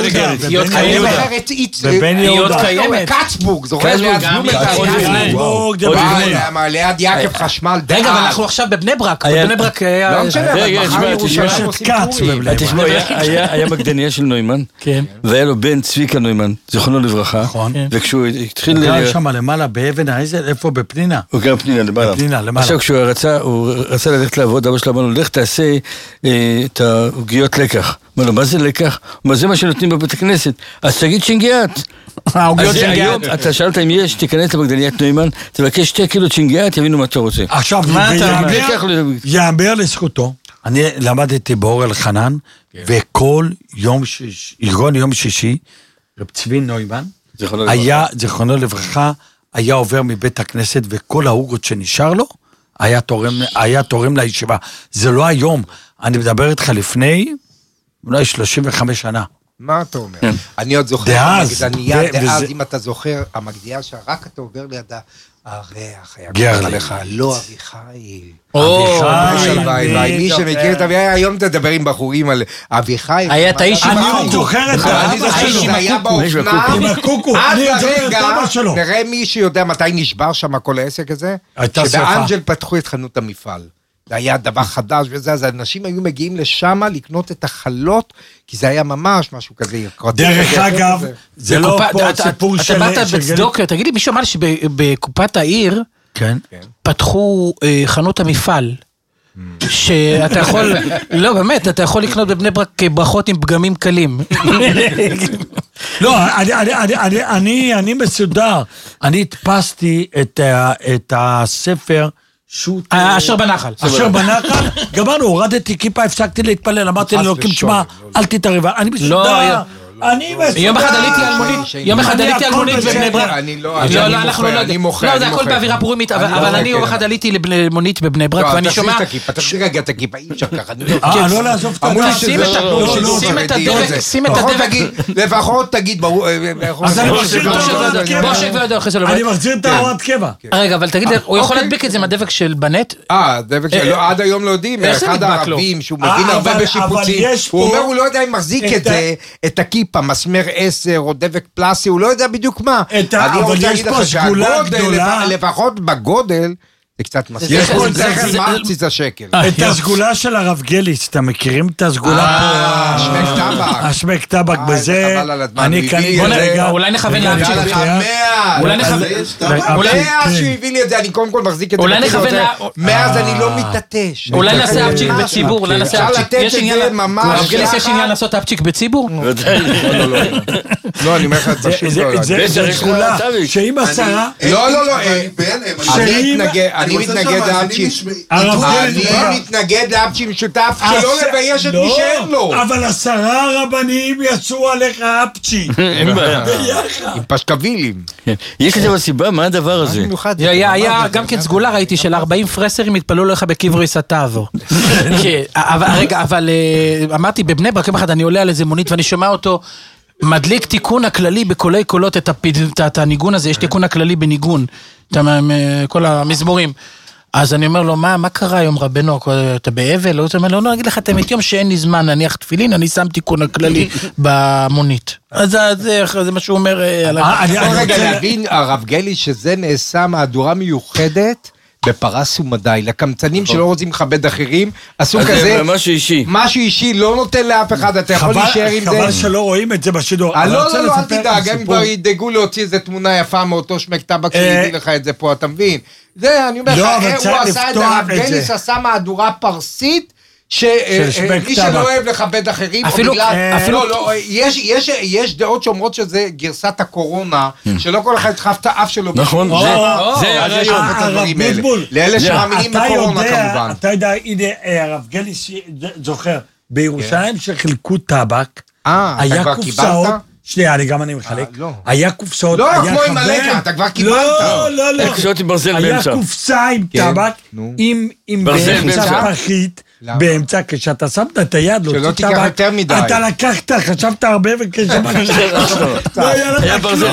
J: בבן יהודה. קצבורג, זוכר ליד בלומנטל. ליד יעקב חשמל.
M: רגע, אבל אנחנו עכשיו בבני ברק. בבני ברק היה...
J: לא משנה,
K: היה מגדניה של נוימן, והיה לו בן צביקה נוימן, זכרונו לברכה, וכשהוא התחיל...
I: הוא גר שם למעלה באבן העזר, איפה בפנינה?
K: הוא גר פנינה למעלה. עכשיו כשהוא רצה ללכת לעבוד, אבא שלו אמר לו, לך תעשה את העוגיות לקח. אמר לו, מה זה לקח? מה זה מה שנותנים בבית הכנסת? אז תגיד שינגיית.
M: העוגיות שינגיית.
K: אתה שאלת אם יש, תיכנס למגדניית נוימן, תבקש 2 קילו שינגיית, יבינו מה אתה רוצה.
I: עכשיו, יאמר לזכותו, אני למדתי באור אלחנן, וכל יום שישי, רב צבי נוימן, זכרונו לברכה, היה עובר מבית הכנסת, וכל העוגות שנשאר לו, היה תורם לישיבה. זה לא היום, אני מדבר איתך לפני, אולי 35 שנה.
J: מה אתה אומר? אני עוד זוכר, המגדניה דאז, אם אתה זוכר, המגדניה שרק אתה עובר לידה, הריח היה קורא לך, לא אביחיל. אביחיל. מי שמכיר את אביחיל, היום תדבר עם בחורים על אביחיל.
M: היה את האיש עם
I: הקוקו. אני זוכר את זה.
J: אני זוכר שזה היה באופנה.
I: עם הקוקו. אני זוכר את אבא שלו.
J: נראה מי שיודע מתי נשבר שם כל העסק הזה. שבאנג'ל פתחו את חנות המפעל. זה היה דבר חדש וזה, אז האנשים היו מגיעים לשם לקנות את החלות, כי זה היה ממש משהו כזה.
I: דרך אגב, זה לא פה סיפור של...
M: אתה באת בצדוק, תגיד לי, מישהו אמר לי שבקופת העיר, פתחו חנות המפעל, שאתה יכול, לא באמת, אתה יכול לקנות בבני ברק ברכות עם פגמים קלים.
I: לא, אני מסודר, אני הדפסתי את הספר,
M: אשר בנחל.
I: אשר בנחל, גמרנו, הורדתי כיפה, הפסקתי להתפלל, אמרתי לאלוקים, תשמע, אל תתערב, אני מסודר.
M: יום אחד עליתי על מונית בבני ברק. לא, אנחנו לא יודעים. לא, זה הכל באווירה פורימית, אבל אני יום אחד עליתי למונית בבני ברק, ואני שומע...
J: תפסיק רגע את הכיפה, אי אפשר ככה.
I: לא לעזוב את
J: הדבק. שים את הדבק. לפחות תגיד,
I: אז אני מחזיר את ההוראת קבע.
M: רגע, אבל תגיד, הוא יכול להדביק את זה מהדבק של בנט?
J: דבק שלו, עד היום לא יודעים, אחד הערבים שהוא מבין הרבה בשיפוצים, הוא אומר, הוא לא יודע אם מחזיק את זה, את הכיפה, מסמר 10 או דבק פלסי, הוא לא יודע בדיוק מה.
I: אבל יש פה סגולה גדולה.
J: לפחות בגודל, זה קצת מסמר. יש פה זכר מרציס השקל.
I: את הסגולה של הרב גליץ, אתם מכירים את הסגולה?
J: שמק טבק.
I: השמק טבק בזה, אני קניתי רגע.
M: אולי נכוון לאבצ'יק.
J: אולי שהוא הביא לי את זה, אני קודם כל מחזיק את זה.
M: אולי נכוון
J: מאז אני לא מתעטש.
M: אולי נעשה אבצ'יק בציבור, אולי נעשה אבצ'יק. הרב גליץ יש עניין לעשות אבצ'יק בציבור?
J: לא, אני אומר לך את זה.
I: זה סגולה, שאם 10...
J: לא, אני מתנגד לאבצ'י. אני מתנגד לאבצ'י משותף שלא לבייש את מי שאין לו.
I: אבל 10 רבנים יצאו עליך אבצ'י.
J: עם פשקבילים.
K: יש לזה סיבה, מה הדבר הזה?
M: היה גם כן סגולה, ראיתי של 40 פרסרים התפללו לך בקברי סתיו. רגע, אבל אמרתי בבני ברק אחד אני עולה על איזה מונית ואני שומע אותו מדליק תיקון הכללי בקולי קולות את הניגון הזה, יש תיקון הכללי בניגון, כל המזמורים. אז אני אומר לו, מה קרה היום רבנו, אתה באבל? הוא אומר לו, לא, אגיד לך, אתם את יום שאין לי זמן להניח תפילין, אני שם תיקון הכללי במונית. אז זה מה שהוא אומר.
J: רגע להבין, הרב גלי, שזה נעשה מהדורה מיוחדת, בפרס ומדי, לקמצנים שלא רוצים לכבד אחרים, עשו כזה...
K: משהו אישי.
J: משהו אישי, לא נותן לאף אחד, אתה יכול להישאר עם זה.
I: חבל שלא רואים את זה בשידור.
J: לא, אל תדאג, הם כבר ידאגו להוציא איזה תמונה יפה מאותו שמק טבק שהביא לך את זה פה, אתה מבין? זה, אני אומר לך, הוא עשה את זה, הרב גליס עשה מהדורה פרסית, שמי שלא אוהב לכבד אחרים, אפילו, יש דעות שאומרות שזה גרסת הקורונה, שלא כל אחד ידחף את האף שלו.
K: נכון, זה
J: הרעיון. לאלה שמאמינים בקורונה כמובן.
I: אתה יודע, הנה הרב גליס זוכר, בירושלים שחילקו טבק, היה קופסאות, שנייה, אני מחלק, היה קופסאות,
J: לא, כמו עם הלקה, אתה כבר קיבלת.
I: לא, היה קופסה עם טבק, עם באמצע פחית, באמצע, כשאתה שמת את היד,
J: שלא תיקח יותר מדי.
I: אתה לקחת, חשבת הרבה
K: היה ברזל.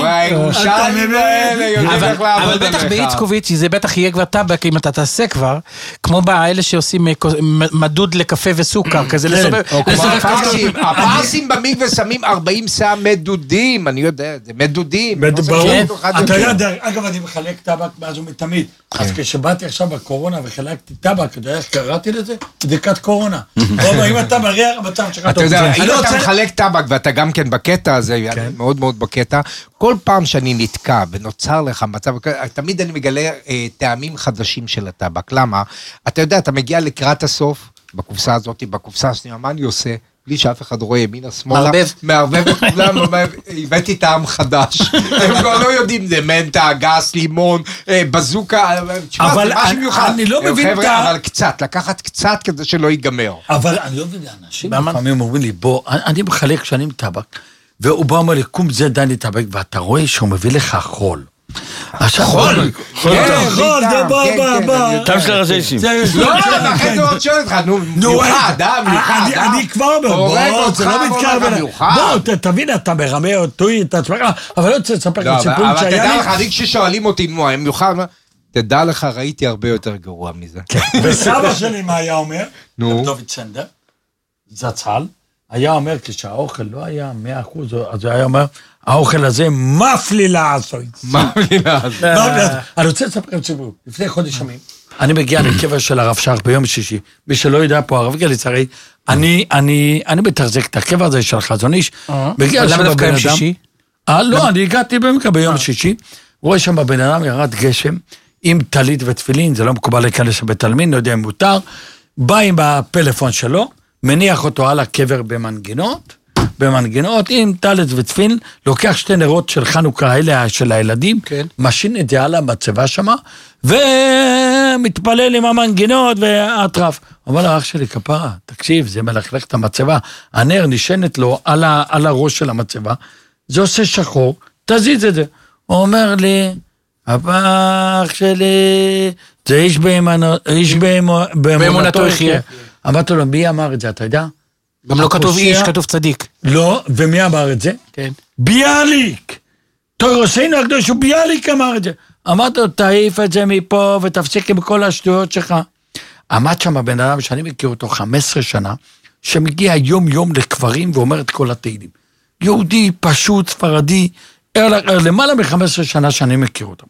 M: אבל בטח באיצקוביץ' זה בטח יהיה כבר טבק אם אתה תעשה כבר, כמו באלה שעושים מדוד לקפה וסוכר, כזה לסובב.
J: הפרסים במקווה שמים 40 שעה מדודים, אני יודע, זה מדודים.
I: אתה יודע, אגב אני מחלק טבק מאז ומתמיד, אז כשבאתי עכשיו בקורונה וחלקתי טבק, אתה יודע איך קראתי לזה? בדיקת קורונה. אם אתה מריח, המצב שלך טוב.
J: אתה יודע, אם אתה מחלק טבק ואתה גם כן בקטע הזה, מאוד מאוד בקטע, כל פעם שאני נתקע ונוצר לך מצב, תמיד אני מגלה טעמים חדשים של הטבק. למה? אתה יודע, אתה מגיע לקראת הסוף, בקופסה הזאת, בקופסה השנייה, מה אני עושה? בלי שאף אחד רואה ימינה שמאלה, מערבב את כולם, הבאתי טעם חדש, הם כבר לא יודעים, זה מנטה, גס, לימון, בזוקה,
I: אבל אני לא מבין את
J: אבל קצת, לקחת קצת כדי שלא ייגמר.
I: אבל אני לא מבין, אנשים לפעמים אומרים לי, בוא, אני מחלק שנים טבק, והוא בא אומר לי, קום זה דני טבק, ואתה רואה שהוא מביא לך חול.
J: חול,
I: זה בא.
K: טעם של הרזיישים.
J: לא, אחרי זה עוד שואל אותך, מיוחד, מיוחד.
I: אני כבר אומר, בוא, זה לא מתקרב אליי. בוא, תבין, אתה מרמה אותי, את עצמך, אבל לא רוצה לספר לך סיפור
J: אבל
I: שהיה
J: תדע
I: לי.
J: לך, אני כששואלים אותי, מיוחד, תדע לך, ראיתי הרבה יותר גרוע מזה.
I: וסבא שלי מה היה אומר? דוד סנדר, זצ"ל, היה אומר, כשהאוכל לא היה 100%, אז הוא היה אומר, האוכל הזה מפלי לעשוי.
J: מפלי לעשוי.
I: אני רוצה לספר לכם סיפור. לפני חודש ימים, אני מגיע לקבר של הרב שך ביום שישי. מי שלא יודע פה, הרב גליס, הרי אני מתחזק את הקבר הזה של חזון איש.
M: למה דווקא יום שישי?
I: לא, אני הגעתי במקרה ביום שישי. רואה שם בבן אדם ירד גשם, עם טלית ותפילין, זה לא מקובל להיכנס לבית עלמין, לא יודע אם מותר. בא עם הפלאפון שלו, מניח אותו על הקבר במנגינות, עם טלית ותפילין, לוקח שתי נרות של חנוכה האלה של הילדים, משין את זה על המצבה שמה, ומתפלל עם המנגינות והטרף. אומר לה, אח שלי, כפרה, תקשיב, זה מלכלך את המצבה, הנר נשענת לו על הראש של המצבה, זה עושה שחור, תזיז את זה. הוא אומר לי, אח שלי, זה איש באמונתו יחיה. אמרתי לו, מי אמר את זה, אתה יודע?
M: גם לא כתוב איש, כתוב צדיק.
I: לא, ומי אמר את זה?
M: כן.
I: ביאליק! תורסינו הקדוש, הוא ביאליק אמר את זה. אמרתי לו, תעיף את זה מפה ותפסיק עם כל השטויות שלך. עמד שם הבן אדם שאני מכיר אותו 15 שנה, שמגיע יום לקברים ואומר את כל התהילים. יהודי, פשוט, ספרדי, למעלה מ-15 שנה שאני מכיר אותו.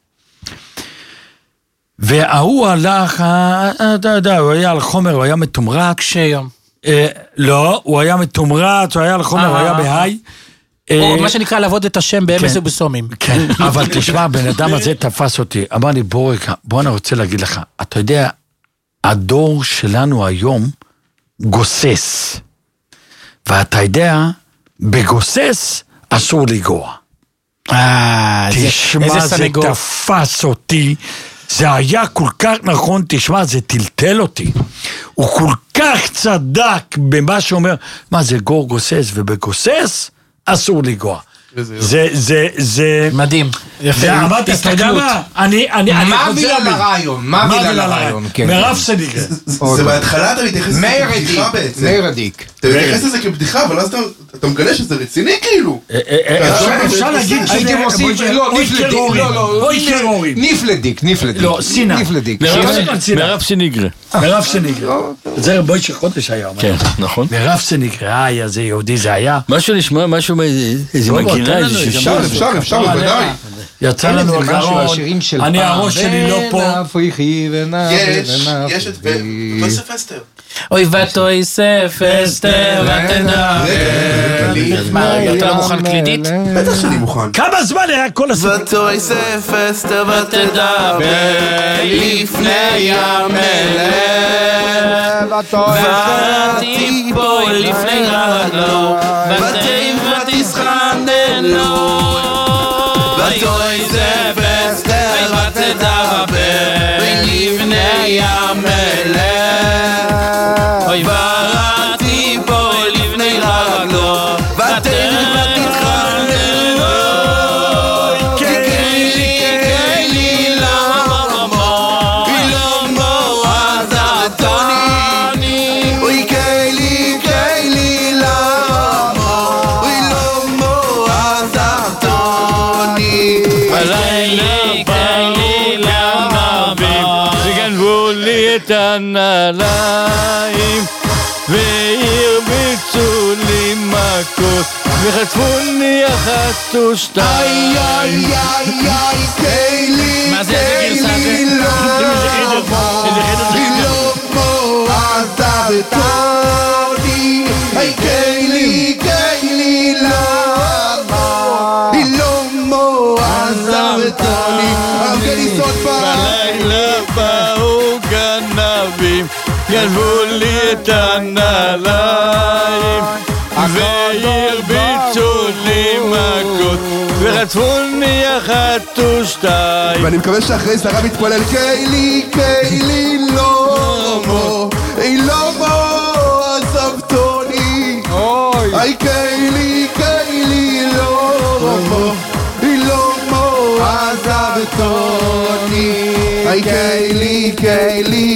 I: והוא הלך, אתה יודע, הוא היה על חומר, הוא היה מתומרץ.
M: כשיום.
I: לא, הוא היה מתומרץ, הוא היה על חומר, הוא היה בהיי.
M: או מה שנקרא לעבוד את השם באמס ובסומים.
I: כן, אבל תשמע, הבן אדם הזה תפס אותי. אמר לי, בוא אני רוצה להגיד לך, אתה יודע, הדור שלנו היום גוסס. ואתה יודע, בגוסס אסור לגוע. תשמע, זה תפס אותי. זה היה כל כך נכון, תשמע, זה טלטל אותי. הוא כל כך צדק במה שאומר, מה זה גור גוסס, ובגוסס אסור לגוע. זה
M: מדהים.
I: אמרתי, אתה יודע מה?
J: מה הבילה לרעיון? מה הבילה לרעיון?
I: מרב סניגר.
L: זה בהתחלה אתה מתייחס לזה כבדיחה בעצם.
J: מאיר עדיק.
L: אתה מתייחס לזה כבדיחה, אבל אז אתה מגלה שזה רציני כאילו.
I: אפשר להגיד שזה...
J: הייתי מוסיף, לא, נפלדיק.
I: לא, סינה.
K: מרב סניגר.
I: מרב סניגר. זה בוי של חודש היה.
K: כן, נכון.
I: מרב סניגר, זה יהודי, זה היה.
K: משהו נשמע, משהו איזה מגירה, איזה
L: אפשר, בוודאי.
I: יצא לנו הגרון, אני הראש שלי לא פה.
L: יש את תוסף אסתר.
M: אוי ותוסף אסתר ותדבר. אתה לא מוכן קלידית?
L: בטח שאני מוכן.
I: כמה זמן היה כל הסיפור?
G: ותוסף אסתר ותדבר לפני המלך ותיפול לפני רגלו ותשכננו ותוסף אסתר ותדבר לפני המלך ותיפול לפני רגלו
K: הנעליים והרביצו לי מכות וחטפוני אחת ושתיים.
G: איי קיילי לא עזב אותי איי קיילי למה לא עזב אותי
K: בלילה באו גנבים גנבו לי את הנעליים והרביצו לי מכות וחטפוני אחת ושתיים.
L: ואני מקווה שאחרי זה הרב יתפלל קיילי לא עזבתוני איי קיילי לא עזבתוני איי קיילי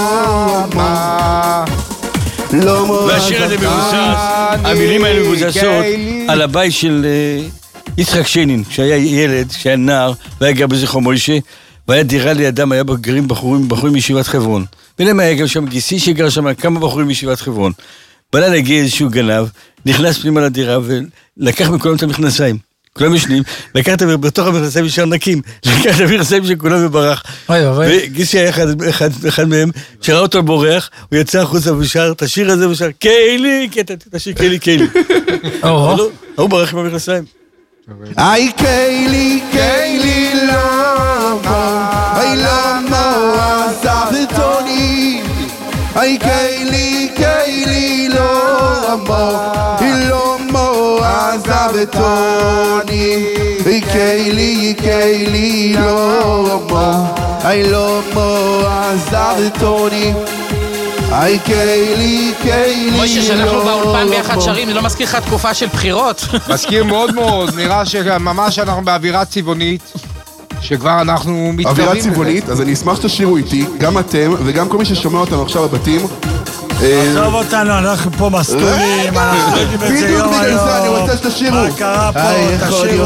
L: למה
K: והשיר הזה מבוסס, המילים האלה מבוססות על הבית של יצחק שנין, כשהיה ילד, כשהיה נער, והיה גר בזכרו מוישה, והיה דירה לידם, היה גרים בחורים מישיבת חברון. ביניהם היה גם שם גיסי שגר שם כמה בחורים מישיבת חברון. בלילה הגיע איזשהו גנב, נכנס פנימה לדירה ולקח מכולם את המכנסיים. כולם ישנים, לקח את בתוך המכנסיים ישר נקים, לקח את המכנסיים של כולם וברח. וגיסי היה אחד מהם, שראה אותו בורח, הוא יצא החוצה ושר את השיר הזה ושר, קיילי, תשיר קיילי. הוא ברח עם המכנסיים.
G: איי קיילי למה עזבתוני איי קיילי למה עזבתוני איי קיילי למה עזבתוני איי קיילי
M: מוישה, שאנחנו באולפן ביחד שרים, זה לא מזכיר לך תקופה של בחירות?
J: מזכיר מאוד מאוד, נראה שממש אנחנו באווירה צבעונית, שכבר אנחנו מתקרבים.
L: אווירה צבעונית, אז אני אשמח שתשירו איתי, גם אתם וגם כל מי ששומע אותנו עכשיו בבתים.
I: עזוב אותנו, אנחנו פה מסטולים, אנחנו יודעים את זה יום היום.
L: אני רוצה שתשירו.
I: מה קרה פה, תשירו.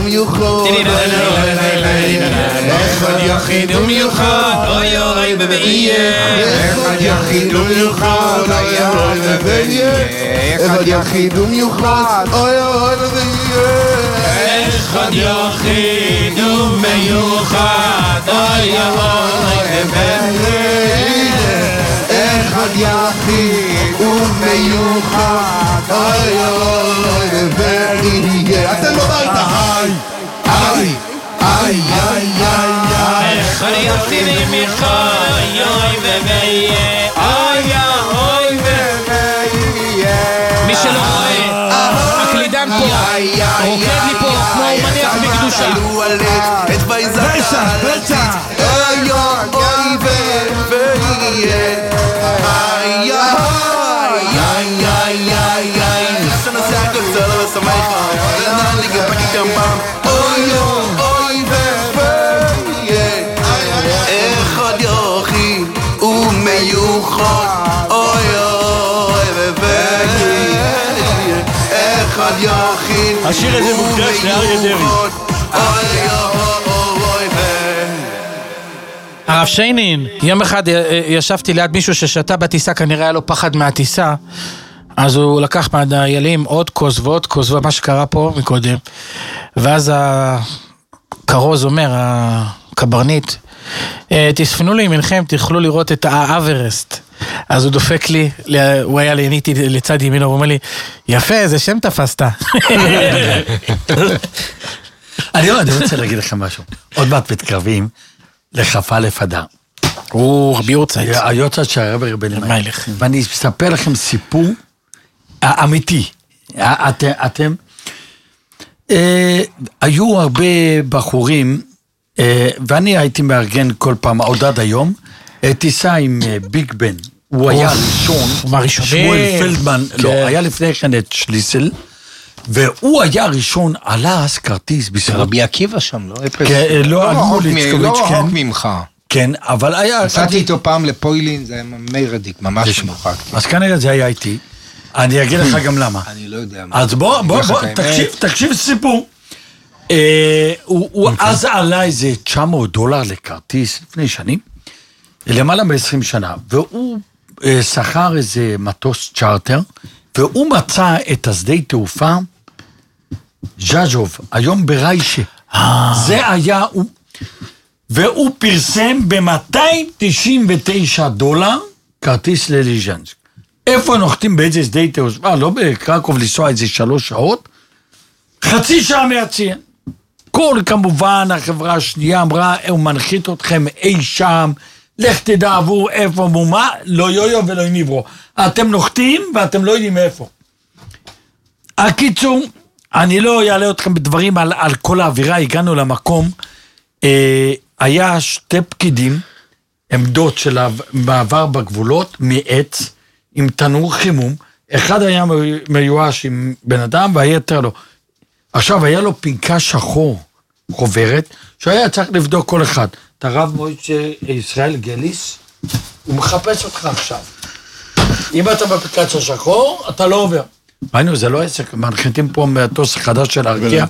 G: אחד יחיד ומיוחד אוי אוי ובאייה אחד יחיד ומיוחד אוי אוי ובאייה אחד יחיד ומיוחד אוי אוי ובאייה אחד יחיד ומיוחד אוי אוי ובאייה אחד יחיד ומיוחד אוי אוי ובאייה אתם בבית היי איי איי איי אחד יחיד ומיוחד אוי ובאייה אוי ובאייה
M: מי שלא רואה, הקלידן פה, רוקד לי פה כמו הוא מניח בקדושה.
G: את בייזתה אוי אוי ובאייה איי איי איי איי איי שנעשה הכל צלו ושמחה לנען לי גפקי כמפם אוי אוי ובאייה אחד יחיד ומיוחד אוי אוי ובאייה אחד יחיד
K: השיר הזה מוקדש לאריה דרעי.
G: אוי אוי
M: הרב שיינין, יום אחד ישבתי ליד מישהו ששתה בטיסה, כנראה היה לו פחד מהטיסה, אז הוא לקח מהדיילים עוד כוס ועוד כוס, מה שקרה פה מקודם, ואז קרוז אומר, הקברניט, תספנו לי ימינכם, תוכלו לראות את האברסט. אז הוא דופק לי, הוא היה לעניתי לצד ימינו, הוא אומר לי, יפה, זה שם תפסת.
I: אני רוצה להגיד לכם משהו. עוד מעט מתקרבים לכ"א אדר.
M: ביורצייט.
I: היורצייט של הרב רבן מלך. ואני אספר לכם סיפור אמיתי. אתם, היו הרבה בחורים, ואני הייתי מארגן כל פעם, עוד עד היום, טיסה עם ביג בן. הוא היה ראשון, שמואל פלדמן, לא, היה לפני כן את שליסל, והוא היה ראשון, עלה אז כרטיס בסדר.
J: רבי עקיבא שם, לא?
I: לא
J: רחוק ממך.
I: כן, אבל היה...
J: נסעתי איתו פעם לפוילין, זה היה מרדיק, ממש מרוחק.
I: אז כנראה זה היה איתי. אני אגיד לך גם למה.
J: אני לא יודע.
I: אז בוא, תקשיב סיפור. הוא אז עלה איזה $900 לכרטיס לפני שנים, למעלה מ-20 שנה, והוא שכר איזה מטוס צ'ארטר, והוא מצא את השדה תעופה ז'אז'וב, היום בריישה. זה היה, והוא פרסם ב$299 כרטיס לליז'נסק. איפה נוחתים באיזה שדה תעופה? לא בקרקוב לנסוע איזה 3 שעות, חצי שעה מהציין. כל כמובן החברה השנייה אמרה, הוא מנחית אתכם אי שם, לך תדע עבור איפה מומה, לא יויו ולא ניברו. אתם נוחתים ואתם לא יודעים איפה. הקיצור, אני לא אעלה אתכם בדברים על כל האווירה, הגענו למקום, היה 2 פקידים, עמדות של מעבר בגבולות, מעץ, עם תנור חימום, אחד היה מיואש עם בן אדם והיתר לא. עכשיו היה לו פנקה שחור, חוברת, שהיה צריך לבדוק כל אחד. את הרב מוישה ישראל גליס, הוא מחפש אותך עכשיו. אם אתה בפנקה שחור, אתה לא עובר. ראינו, זה לא עסק, מנחיתים פה מהטוס החדש של ארקיע,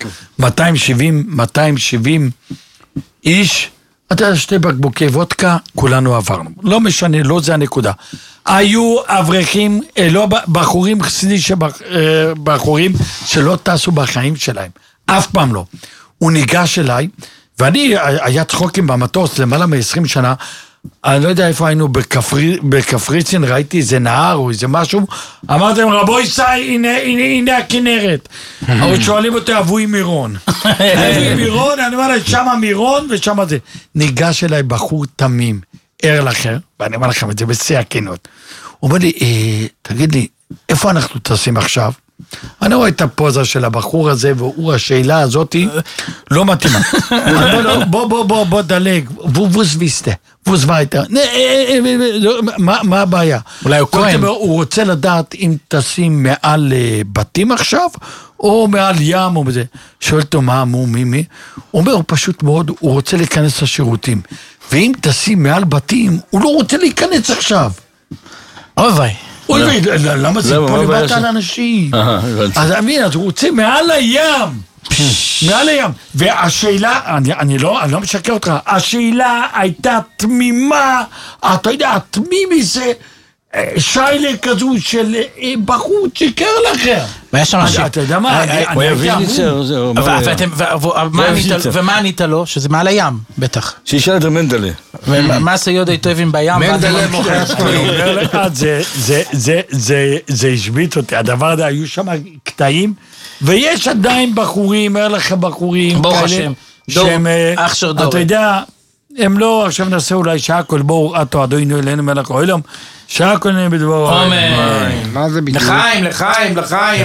I: 270 איש, אתה יודע, 2 בקבוקי וודקה, כולנו עברנו. לא משנה, לא זה הנקודה. היו אברכים, לא בחורים חסידי בחורים שלא טסו בחיים שלהם. אף פעם לא. הוא ניגש אליי, ואני, היה צחוקים במטוס למעלה מ-20 שנה, אני לא יודע איפה היינו, בקפריסין, ראיתי איזה נהר או איזה משהו, אמרתם, רבוי סי, הנה הכנרת. אבל שואלים אותי, אבוי מירון. אבוי מירון, אני אומר, שמה מירון ושמה זה. ניגש אליי בחור תמים, ער לחר, ואני אומר לכם את זה בשיא הכנות. הוא אומר לי, תגיד לי, איפה אנחנו טסים עכשיו? אני רואה את הפוזה של הבחור הזה, והוא השאלה הזאת לא מתאימה. בוא דלג, ווס ויסטה, ווס וייטה. מה הבעיה?
M: אולי הוא כהן.
I: הוא רוצה לדעת אם טסים מעל בתים עכשיו, או מעל ים או בזה. שואל אותו מה, מי? הוא אומר, הוא פשוט מאוד, הוא רוצה להיכנס לשירותים. ואם טסים מעל בתים, הוא לא רוצה להיכנס עכשיו.
M: אוי,
I: למה זה פה לבט על אנשים? אז הוא רוצה מעל הים. מעל הים. והשאלה, אני לא משקר אותך, השאלה הייתה תמימה, אתה יודע, התמים מזה, שיילה כזו של בחור שיקר לכם.
M: והיה שם אנשים.
I: אתה יודע מה?
M: ומה ענית לו? שזה מעל הים, בטח.
K: שישאל את המנדלה.
M: ומה סיוד היית אוהבים בים?
J: מנדלה מוכר סטורים.
I: זה השביט אותי, הדבר הזה, היו שם קטעים, ויש עדיין בחורים, אומר לך בחורים,
M: ברוך השם, אח שר דור.
I: אתה יודע, הם לא, עכשיו נעשה אולי שהכל, בואו, אתו אדונו אלינו מלך אוהלום, שהכל נהיה בדבור.
J: מה זה בדיוק?
M: לחיים.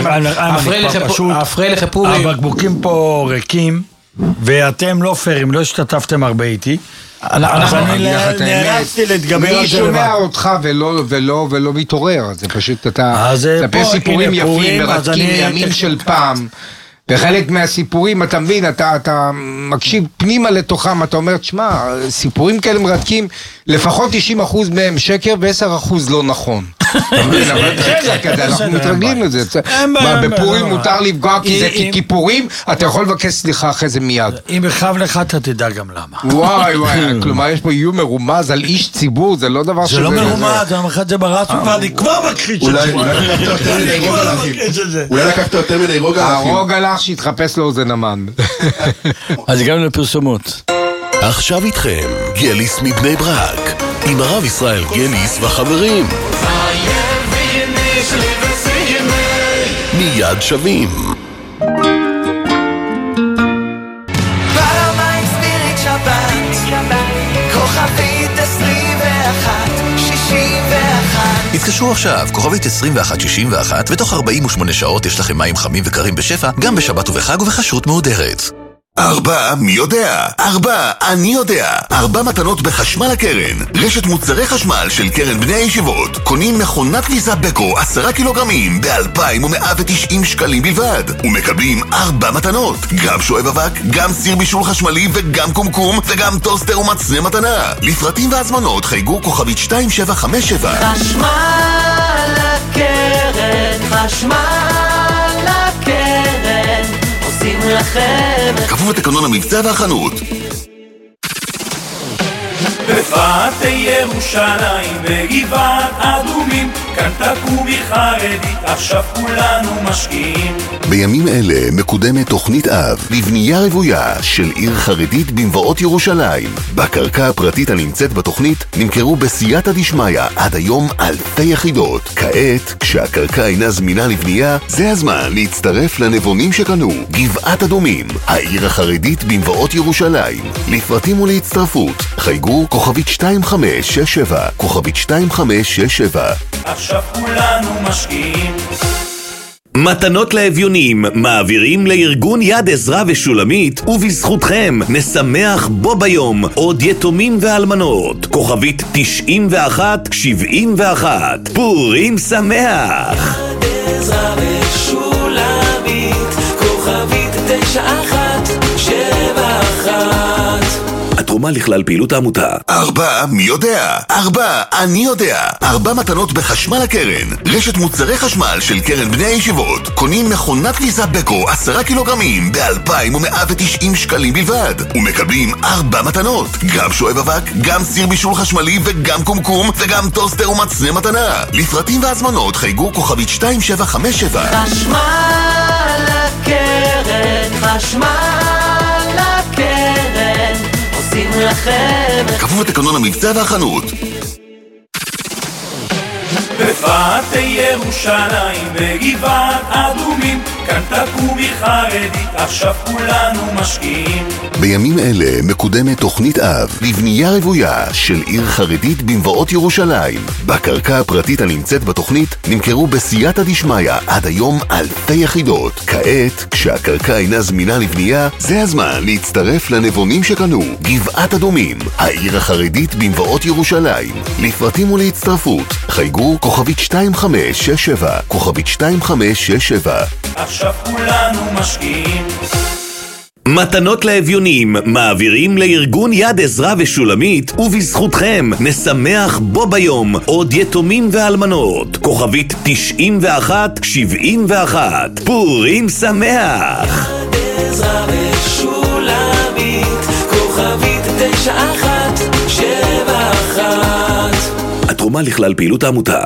M: אפרי לחפורים.
I: הבקבוקים פה ריקים, ואתם לא פרים, לא השתתפתם הרבה איתי. אז אני נאלצתי להתגבר על
J: מי
I: זה
J: שומע אותך ולא מתעורר, זה פשוט אתה מספר סיפורים יפים, מרתקים, ימים של פעם, וחלק מהסיפורים, אתה מבין, אתה מקשיב פנימה לתוכם, אתה אומר, תשמע, סיפורים כאלה מרתקים, לפחות 90% מהם שקר ו10% לא נכון. אנחנו מתרגלים לזה. בפורים מותר לפגוע כי זה כיפורים, אתה יכול לבקש סליחה אחרי זה מיד.
I: אם יכאב לך אתה תדע גם למה.
J: וואי, כלומר יש פה איום מרומז על איש ציבור, זה לא דבר
I: זה לא מרומז, אני אומר לך את זה ברץ ואני כבר מכחיש את זה.
L: אולי לקחת יותר מדי רוגע לאחים.
J: הרוגע לך שהתחפש לאוזן המן.
K: אז הגענו לפרסומות.
H: עכשיו איתכם, גליס מבני ברק, עם הרב ישראל גליס וחברים. מיד שווים.
N: פעמיים ספיריט שבת, כוכבית 2161.
H: התקשרו עכשיו, כוכבית 2161, ותוך 48 שעות יש לכם מים חמים וקרים בשפע, גם בשבת ובחג ובחשרות מהודרת. 4, מי יודע? 4, אני יודע. 4 מתנות בחשמל הקרן. רשת מוצרי חשמל של קרן בני הישיבות. קונים מכונת כביסה בקו 10 קילוגרמים ב-2,190 שקלים בלבד. ומקבלים 4 מתנות. גם שואב אבק, גם סיר בישול חשמלי וגם קומקום וגם טוסטר ומצנה מתנה. לפרטים והזמנות חייגו כוכבית 2757.
N: חשמל הקרן, חשמל הקרן. עושים לכם
H: כפוף לתקנון המבצע והחנות.
O: בפאתי ירושלים בגבעת אדומים, כאן תקומי חרדית, עכשיו כולנו משקיעים.
H: בימים אלה מקודמת תוכנית אב לבנייה רוויה של עיר חרדית במבואות ירושלים. בקרקע הפרטית הנמצאת בתוכנית נמכרו בסייעתא דשמיא עד היום אלפי יחידות. כעת, כשהקרקע אינה זמינה לבנייה, זה הזמן להצטרף לנבונים שקנו. גבעת אדומים, העיר החרדית במבואות ירושלים. לפרטים ולהצטרפות חייגו כוכבית 2567, כוכבית 2567.
O: עכשיו כולנו משקיעים.
P: מתנות לאביונים מעבירים לארגון יד עזרא ושולמית, ובזכותכם נשמח בו ביום עוד יתומים ואלמנות. כוכבית 9171. פורים שמח.
N: יד עזרא ושולמית, כוכבית 9171.
P: התרומה לכלל פעילות העמותה.
H: 4, מי יודע? 4, אני יודע. 4 מתנות בחשמל הקרן. רשת מוצרי חשמל של קרן בני הישיבות. קונים מכונת כביסה בקו 10 קילוגרמים ב-2,190 שקלים בלבד. ומקבלים 4 מתנות. גם שואב אבק, גם סיר בישול חשמלי וגם קומקום וגם טוסטר ומצנה מתנה. לפרטים והזמנות חייגו כוכבית 2757.
N: חשמל הקרן, חשמל הקרן. עושים לכם
H: כפוף לתקנון המבצע והחנות.
O: בפאתי ירושלים בגבעת אדומים, כאן תקומי חרדית, עכשיו כולנו משקיעים.
H: בימים אלה מקודמת תוכנית אב לבנייה רוויה של עיר חרדית במבואות ירושלים. בקרקע הפרטית הנמצאת בתוכנית נמכרו בסייעתא דשמיא עד היום אלפי יחידות. כעת, כשהקרקע אינה זמינה לבנייה, זה הזמן להצטרף לנבונים שקנו. גבעת אדומים, העיר החרדית במבואות ירושלים. לפרטים ולהצטרפות חייגו כוכבית 2567, כוכבית 2567.
O: עכשיו כולנו משקיעים.
P: מתנות לאביונים מעבירים לארגון יד עזרא ושולמית, ובזכותכם נשמח בו ביום עוד יתומים ואלמנות. כוכבית 9171. פורים שמח.
N: יד עזרא ושולמית, כוכבית 9171.
P: התרומה לכלל פעילות העמותה.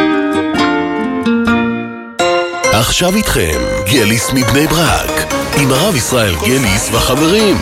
H: עכשיו איתכם, גליס מבני ברק, עם הרב ישראל גליס וחברים.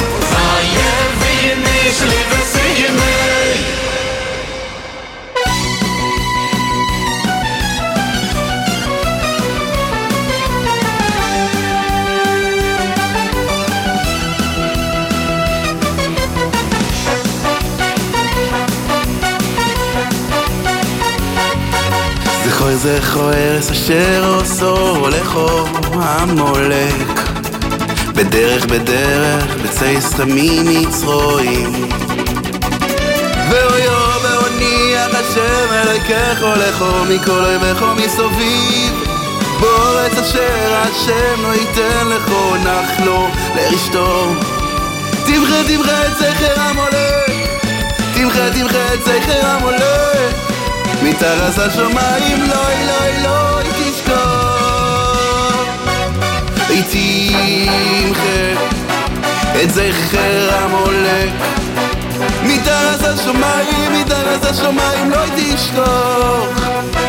G: זכו ארץ אשר עושו לכו המולק, בדרך בצי סתמים מצרועים, ואויו והוניח השם אלוהיכך לכו מכל אויביך מסביב, בארץ אשר השם לא ייתן לכו נחלו לרשתו. תמחה את זכר המולק, תמחה את זכר המולק, מתחת השמיים לוי לוי לוי תשכח איתי תמחה את זכר המולק מתחת השמיים לוי תשכח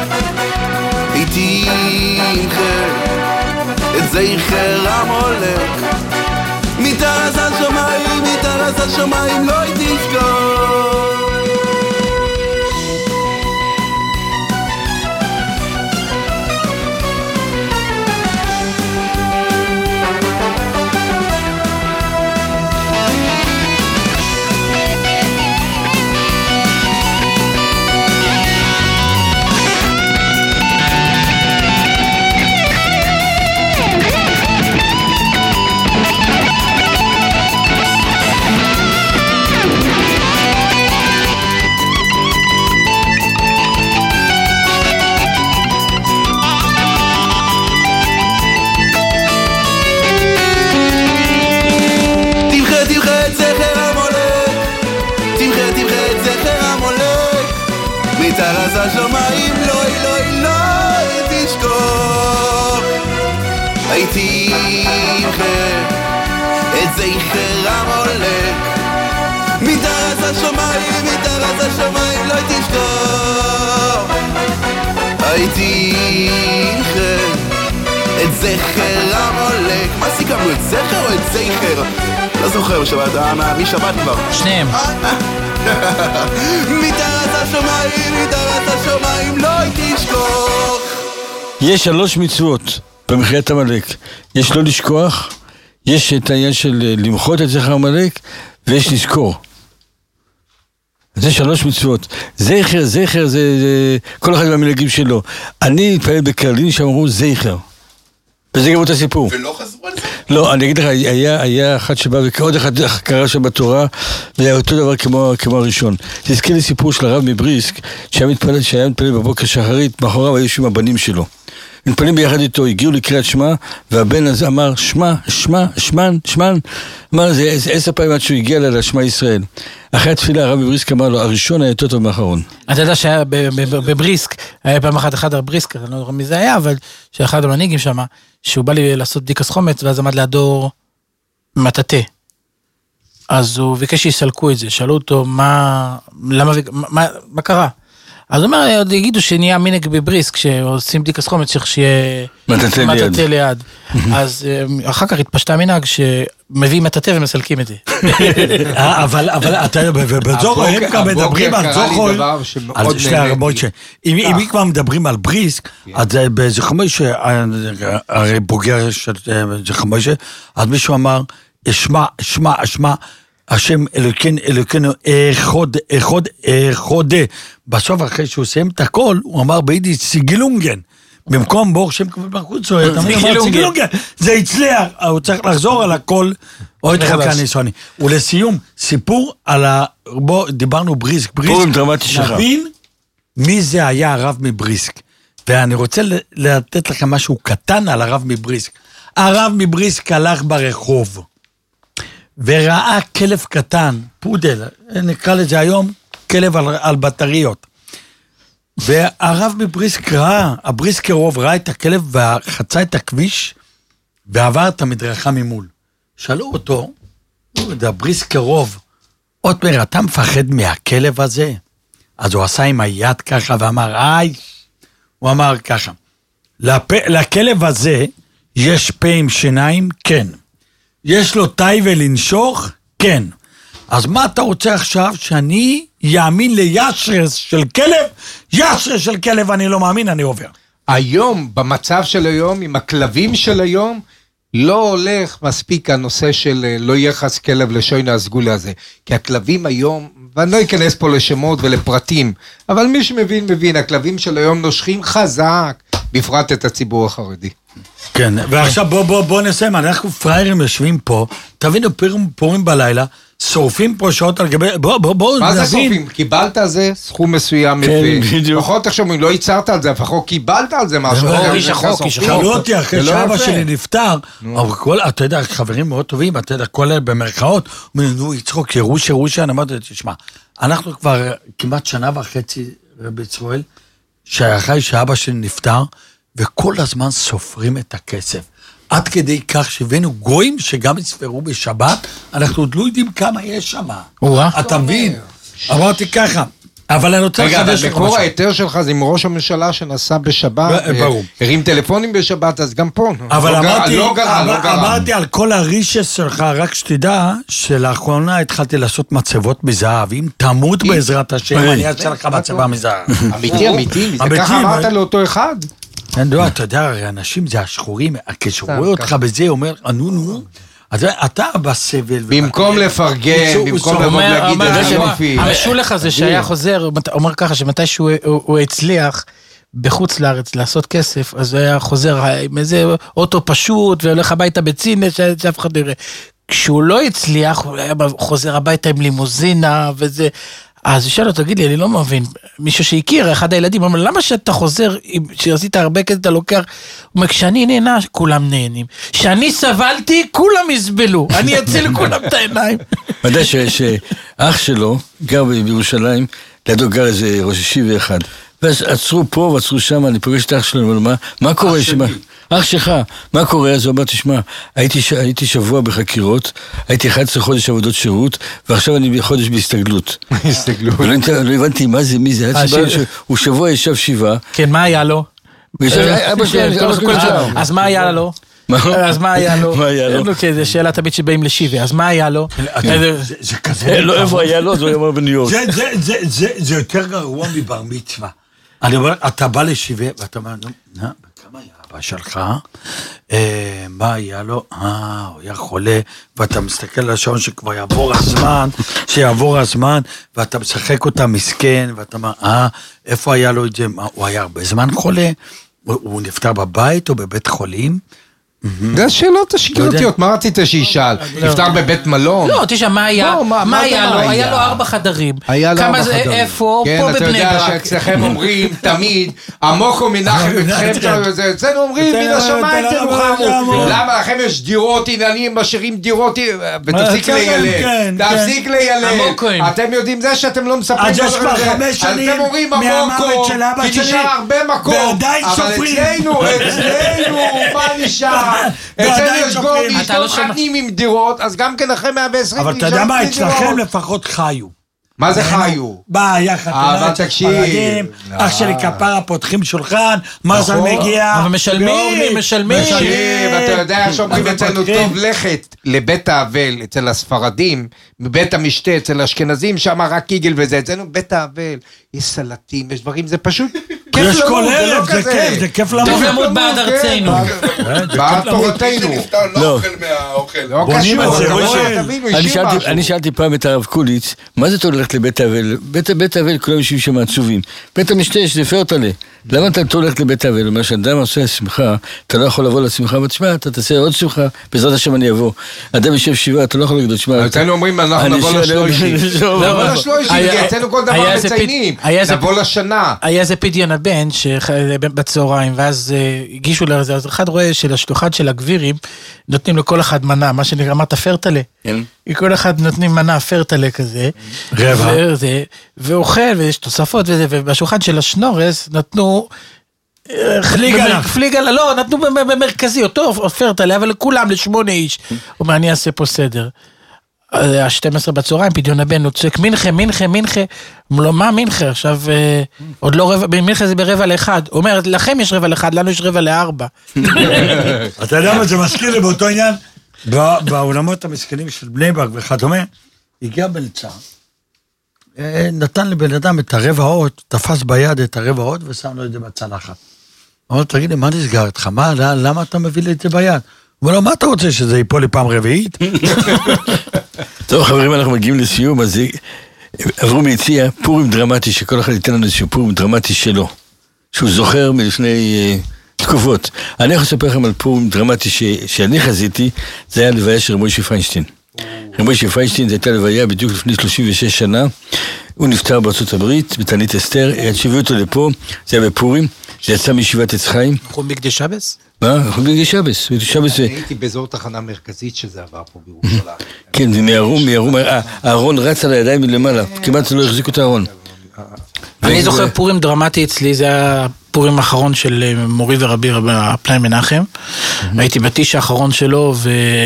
G: איתי תמחה את זכר המולק מתחת השמיים לוי תשכח מתחת השמיים לוי לוי לוי תשכח הייתי תמחה את זכר המולק מתחת השמיים לוי תשכח הייתי תמחה את זכר המולק מה סיכמנו, את זכר או את זכר? לא זוכר שבת, מי שבת כבר?
M: שניהם
G: מתחת השמיים לא תשכח
K: יש 3 מצוות במחיית המלך. יש לא לשכוח, יש את העניין של למחות את זכר המלך, ויש לזכור. זה 3 מצוות. זכר זה כל אחד מהמנהגים שלו. אני התפלל בקרלין שאמרו זכר. וזה גם אותו סיפור.
L: ולא חזרו על זה?
K: לא, אני אגיד לך, היה אחד שבא ועוד אחד קרא שם בתורה, והיה אותו דבר כמו הראשון. זה הזכיר לי סיפור של הרב מבריסק, שהיה מתפלל בבוקר שחרית, מאחוריו היו שם הבנים שלו. מתפללים ביחד איתו, הגיעו לקריאת שמע, והבן הזה אמר, שמן, אמר, זה 10 פעמים עד שהוא הגיע לשמע ישראל. אחרי התפילה, הרב מבריסק אמר לו, הראשון היה יותר טוב מאחרון.
M: אתה יודע שהיה בבריסק, היה פעם אחד בריסק, אני לא יודע מי זה היה, אבל שאחד המנהיגים שם, שהוא בא לי לעשות בדיקת חומץ, ואז עמד לידו מטאטא. אז הוא ביקש שיסלקו את זה, שאלו אותו, מה קרה? אז הוא אומר, יגידו שנהיה מנהג בבריסק, כשעושים בדיקת חומץ, צריך שיהיה מטאטא ליד. אז אחר כך התפשטה מנהג שמביא מטאטא ומסלקים את זה.
I: אבל אתה, בזוכו, הם כבר מדברים על זוכו, אם כבר מדברים על בריסק, אז בזוכו הרי בוגר של זוכו, אז מישהו אמר, שמע, השם אלוקינו אחד. בסוף אחרי שהוא סיים את הכל, הוא אמר ביידיש סיגילונגן. במקום בור שם כבוד מלכות סוער, סיגילונגן. זה הצליח, הוא צריך לחזור על הכל, או את חלקה ניסוני. ולסיום, סיפור על בוא, דיברנו בריסק, נבין מי זה היה הרב מבריסק. ואני רוצה לתת לכם משהו קטן על הרב מבריסק. הרב מבריסק הלך ברחוב, וראה כלב קטן, פודל, נקרא לזה היום, כלב על בטריות. והרב מבריסק ראה, הבריסקרוב ראה את הכלב וחצה את הכביש, ועבר את המדרכה ממול. שאלו אותו, הבריסקרוב, אומר, אתה מפחד מהכלב הזה? אז הוא עשה עם היד ככה ואמר, הוא אמר ככה, לכלב הזה יש פה עם שיניים? כן. יש לו תאי ולנשוך? כן. אז מה אתה רוצה עכשיו שאני יאמין לישרס של כלב? ישרס של כלב אני לא מאמין, אני עובר.
J: היום, במצב של היום, עם הכלבים של היום, לא הולך מספיק הנושא של לא יחס כלב לשוינה הסגולה הזה. כי הכלבים היום, ואני לא אכנס פה לשמות ולפרטים, אבל מי שמבין, מבין, הכלבים של היום נושכים חזק, בפרט את הציבור החרדי.
I: כן, ועכשיו בוא נסיים, אנחנו פריירים יושבים פה, תבינו פורים בלילה, שורפים פה שעות על גבי, בוא
J: מה זה שורפים? קיבלת על זה סכום מסוים מפה. לפחות עכשיו, אם לא ייצרת על זה, לפחות קיבלת על זה משהו.
M: איש החוק.
I: שאלו אותי אחרי שאבא שלי נפטר, אבל אתה יודע, חברים מאוד טובים, אתה יודע, כל אלה במרכאות, נו, יצחוק, ירושה, אני אמרתי, תשמע, אנחנו כבר כמעט 1.5 שנה רבי ישראל, שאחרי שאבא שלי נפטר, וכל הזמן סופרים את הכסף. עד כדי כך שהבאנו גויים שגם יספרו בשבת, אנחנו עוד לא יודעים כמה יש שם. אתה מבין? אמרתי ככה, אבל אני רוצה לחדש לך משהו.
J: מקור היתר שלך זה עם ראש הממשלה שנסע בשבת, הרים טלפונים בשבת, אז גם פה.
I: אבל אמרתי על כל הרישס שלך, רק שתדע שלאחרונה התחלתי לעשות מצבות מזהב, אם תמות בעזרת השם, אני אעשה לך מצבה מזהב.
J: אמיתי, זה ככה אמרת לאותו אחד?
I: לא, אתה יודע, הרי אנשים זה השחורים, כשרואה אותך בזה, אומר, נו, אז אתה בסבל.
J: במקום לפרגן, במקום לבוא להגיד את זה יופי.
M: המשולך הזה שהיה חוזר, אומר ככה, שמתי שהוא הצליח בחוץ לארץ לעשות כסף, אז הוא היה חוזר עם איזה אוטו פשוט, והולך הביתה בצינה, שאף אחד יראה. כשהוא לא הצליח, הוא היה חוזר הביתה עם לימוזינה, וזה... אז שאל לו, תגיד לי, אני לא מבין, מישהו שהכיר, אחד הילדים, אומר, למה שאתה חוזר, שעשית הרבה כזה, אתה לוקח, הוא אומר, כשאני נהנה, כולם נהנים. כשאני סבלתי, כולם יסבלו, אני אציל לכולם את העיניים.
K: אתה יודע שאח שלו גר בירושלים, לידו גר איזה ראש ישיבה אחד, ואז עצרו פה ועצרו שם, אני פוגש את אח שלו, אבל מה קורה שם? אח שלך, מה קורה? אז הוא אומר, תשמע, הייתי שבוע בחקירות, הייתי 11 חודש עבודות שירות, ועכשיו אני בחודש בהסתגלות.
J: הסתגלות.
K: לא הבנתי מה זה, מי זה, הוא שבוע ישב 7.
M: כן, מה היה לו? אז מה היה לו? אז מה היה לו? זה שאלה תמיד שבאים לשבע, אז מה היה לו?
I: זה כזה...
K: לא, איפה היה לו? זה אומר בניו יורק.
I: זה יותר גרוע מבר מצווה. אני אומר, אתה בא לשבע, ואתה אומר, כמה היה אבא שלך? מה היה לו? הוא היה חולה, ואתה מסתכל על השעון שכבר שיעבור הזמן, ואתה משחק אותה מסכן, ואתה אומר, איפה היה לו את זה? הוא היה הרבה זמן חולה? הוא נפטר בבית או בבית חולים?
J: זה שאלות השגרתיות, מה רצית שישאל? נפטר בבית מלון?
M: לא, תשמע, מה היה לו? היה לו 4 חדרים. כמה זה, איפה? פה בבני ברק.
J: כן, אתה יודע שאצלכם אומרים תמיד, עמוק ומנחם אתכם, אצלנו אומרים, מן השמיים תנוחמו. למה לכם יש דירות, עניינים, משאירים דירות, ותפסיק להיילם. תפסיק להיילם. אתם יודעים זה שאתם לא מספרים.
I: אז יש כבר 5 שנים מהמוות של אבא שלי,
J: כי נשאר הרבה מקום.
I: ועדיין סופרים.
J: אבל אצלנו, מה נשאר? אצלנו יש גור ואשתות חנים עם דירות, אז גם כן אחרי 120
I: אבל אתה יודע מה, אצלכם לפחות חיו.
J: מה זה חיו?
I: היה חתונה של ספרדים, אח שלי כפרה פותחים שולחן, מזל מגיע.
M: אבל משלמים.
J: אתה יודע שאומרים אצלנו טוב לכת לבית האבל אצל הספרדים, מבית המשתה אצל האשכנזים, שם רק קיגל וזה, אצלנו בית האבל, יש סלטים, יש דברים, זה פשוט כיף
I: יש כל ערב, זה כיף למות.
M: טוב למות בעד ארצנו.
J: בעד תורתנו.
L: לא אוכל מהאוכל.
I: בונים את זה,
K: אני שאלתי פעם את הרב קוליץ, מה זה הולכת לבית האבל? בית האבל כולם יושבים שם עצובים. בית המשתה זה פרטלה. למה אתה הולכת לבית האבל? אומר שאדם עושה שמחה, אתה לא יכול לבוא לשמחה, ותשמע, אתה תעשה עוד שמחה, בעזרת השם אני אבוא. אדם יושב 7, אתה לא יכול להגיד, תשמע.
J: אצלנו אומרים, אנחנו נבוא לשלושים. נבוא לשלושים, אצלנו כל דבר מציינים. נבוא לשנה.
M: היה איזה פדיון הבן בצהריים, ואז הגישו לזה, אז אחד רואה שלשלוחת של הגבירים, נותנים לכל אחד מנה, מה שנקרא, אמרת פרטלה. כל אחד נותנים מנה פרטלה כזה.
I: רבע.
M: ואוכל, ויש תוספות וזה, ובשולחן של השנורס נתנו... פליגלה, לא, נתנו במרכזי, אותו פרטלה, אבל לכולם, ל8 איש. הוא אומר, אני אעשה פה סדר. 12 בצהריים, פדיון הבן, הוא צועק, מנחה, לא, מה מנחה? עכשיו, עוד לא רבע, מנחה זה ב1:15. הוא אומר, לכם יש 1:15, לנו יש 3:45.
I: אתה יודע מה, זה מזכיר לי באותו עניין, בעולמות המסכנים של בני ברק וכדומה, הגיע בלצה, נתן לבן אדם את הרבעות, תפס ביד את הרבעות ושם לו את זה בצלחת. הוא אומר, תגיד לי, מה נסגר איתך? למה אתה מביא לי את זה ביד? הוא אומר לו, מה אתה רוצה, שזה ייפול לי פעם רביעית?
K: טוב, חברים, אנחנו מגיעים לסיום, אז עברו מיציע פורים דרמטי, שכל אחד ייתן לנו איזשהו פורים דרמטי שלו, שהוא זוכר מלפני תקופות. אני יכול לספר לכם על פורים דרמטי שאני חזיתי, זה היה לוויה של רב מוישה פיינשטיין. רב מוישה פיינשטיין, זה הייתה לוויה בדיוק לפני 36 שנה, הוא נפטר בארצות הברית, בתענית אסתר, הביאו אותו לפה, זה היה בפורים, זה יצא מישיבת עץ חיים.
M: חום בגדי שבס?
K: מה? חום בגדי שבס.
J: הייתי באזור תחנה מרכזית שזה עבר פה בירושלים.
K: כן, זה מהרום, הארון רץ על הידיים מלמעלה, כמעט לא החזיק את הארון.
M: אני זוכר פורים דרמטי אצלי, זה היה פורים האחרון של מורי ורבי הפנאי מנחם. הייתי בתיש האחרון שלו,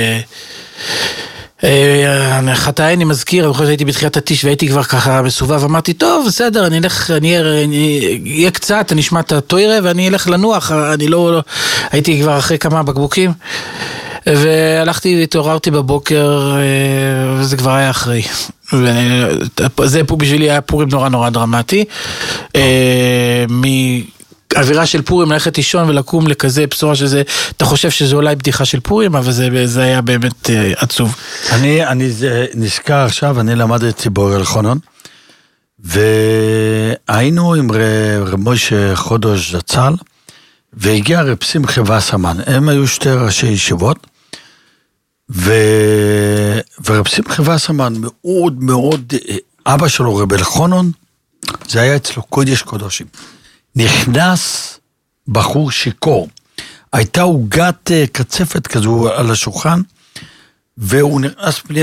M: חטאי אני מזכיר, אני חושב שהייתי בתחילת התיש והייתי כבר ככה מסובב, אמרתי, טוב, בסדר, אני אלך, אני אהיה קצת, אני אשמע את התוירה ואני אלך לנוח, אני לא, הייתי כבר אחרי כמה בקבוקים, והלכתי, התעוררתי בבוקר, וזה כבר היה אחרי. זה פה בשבילי היה פורים נורא נורא דרמטי, אווירה של פורים, ללכת לישון ולקום לכזה בשורה שזה, אתה חושב שזה אולי בדיחה של פורים, אבל זה היה באמת עצוב.
I: אני נזכר עכשיו, אני למדתי באורל חונון, והיינו עם רב מוישה חודש זצ"ל, והגיע רב שמחה וסרמן, הם היו שתי ראשי ישיבות, ורב שמחה וסרמן מאוד מאוד, אבא שלו רב אלחונון, זה היה אצלו קודש קודשים. נכנס בחור שיקור, הייתה עוגת קצפת כזו על השולחן, והוא נכנס פנימה,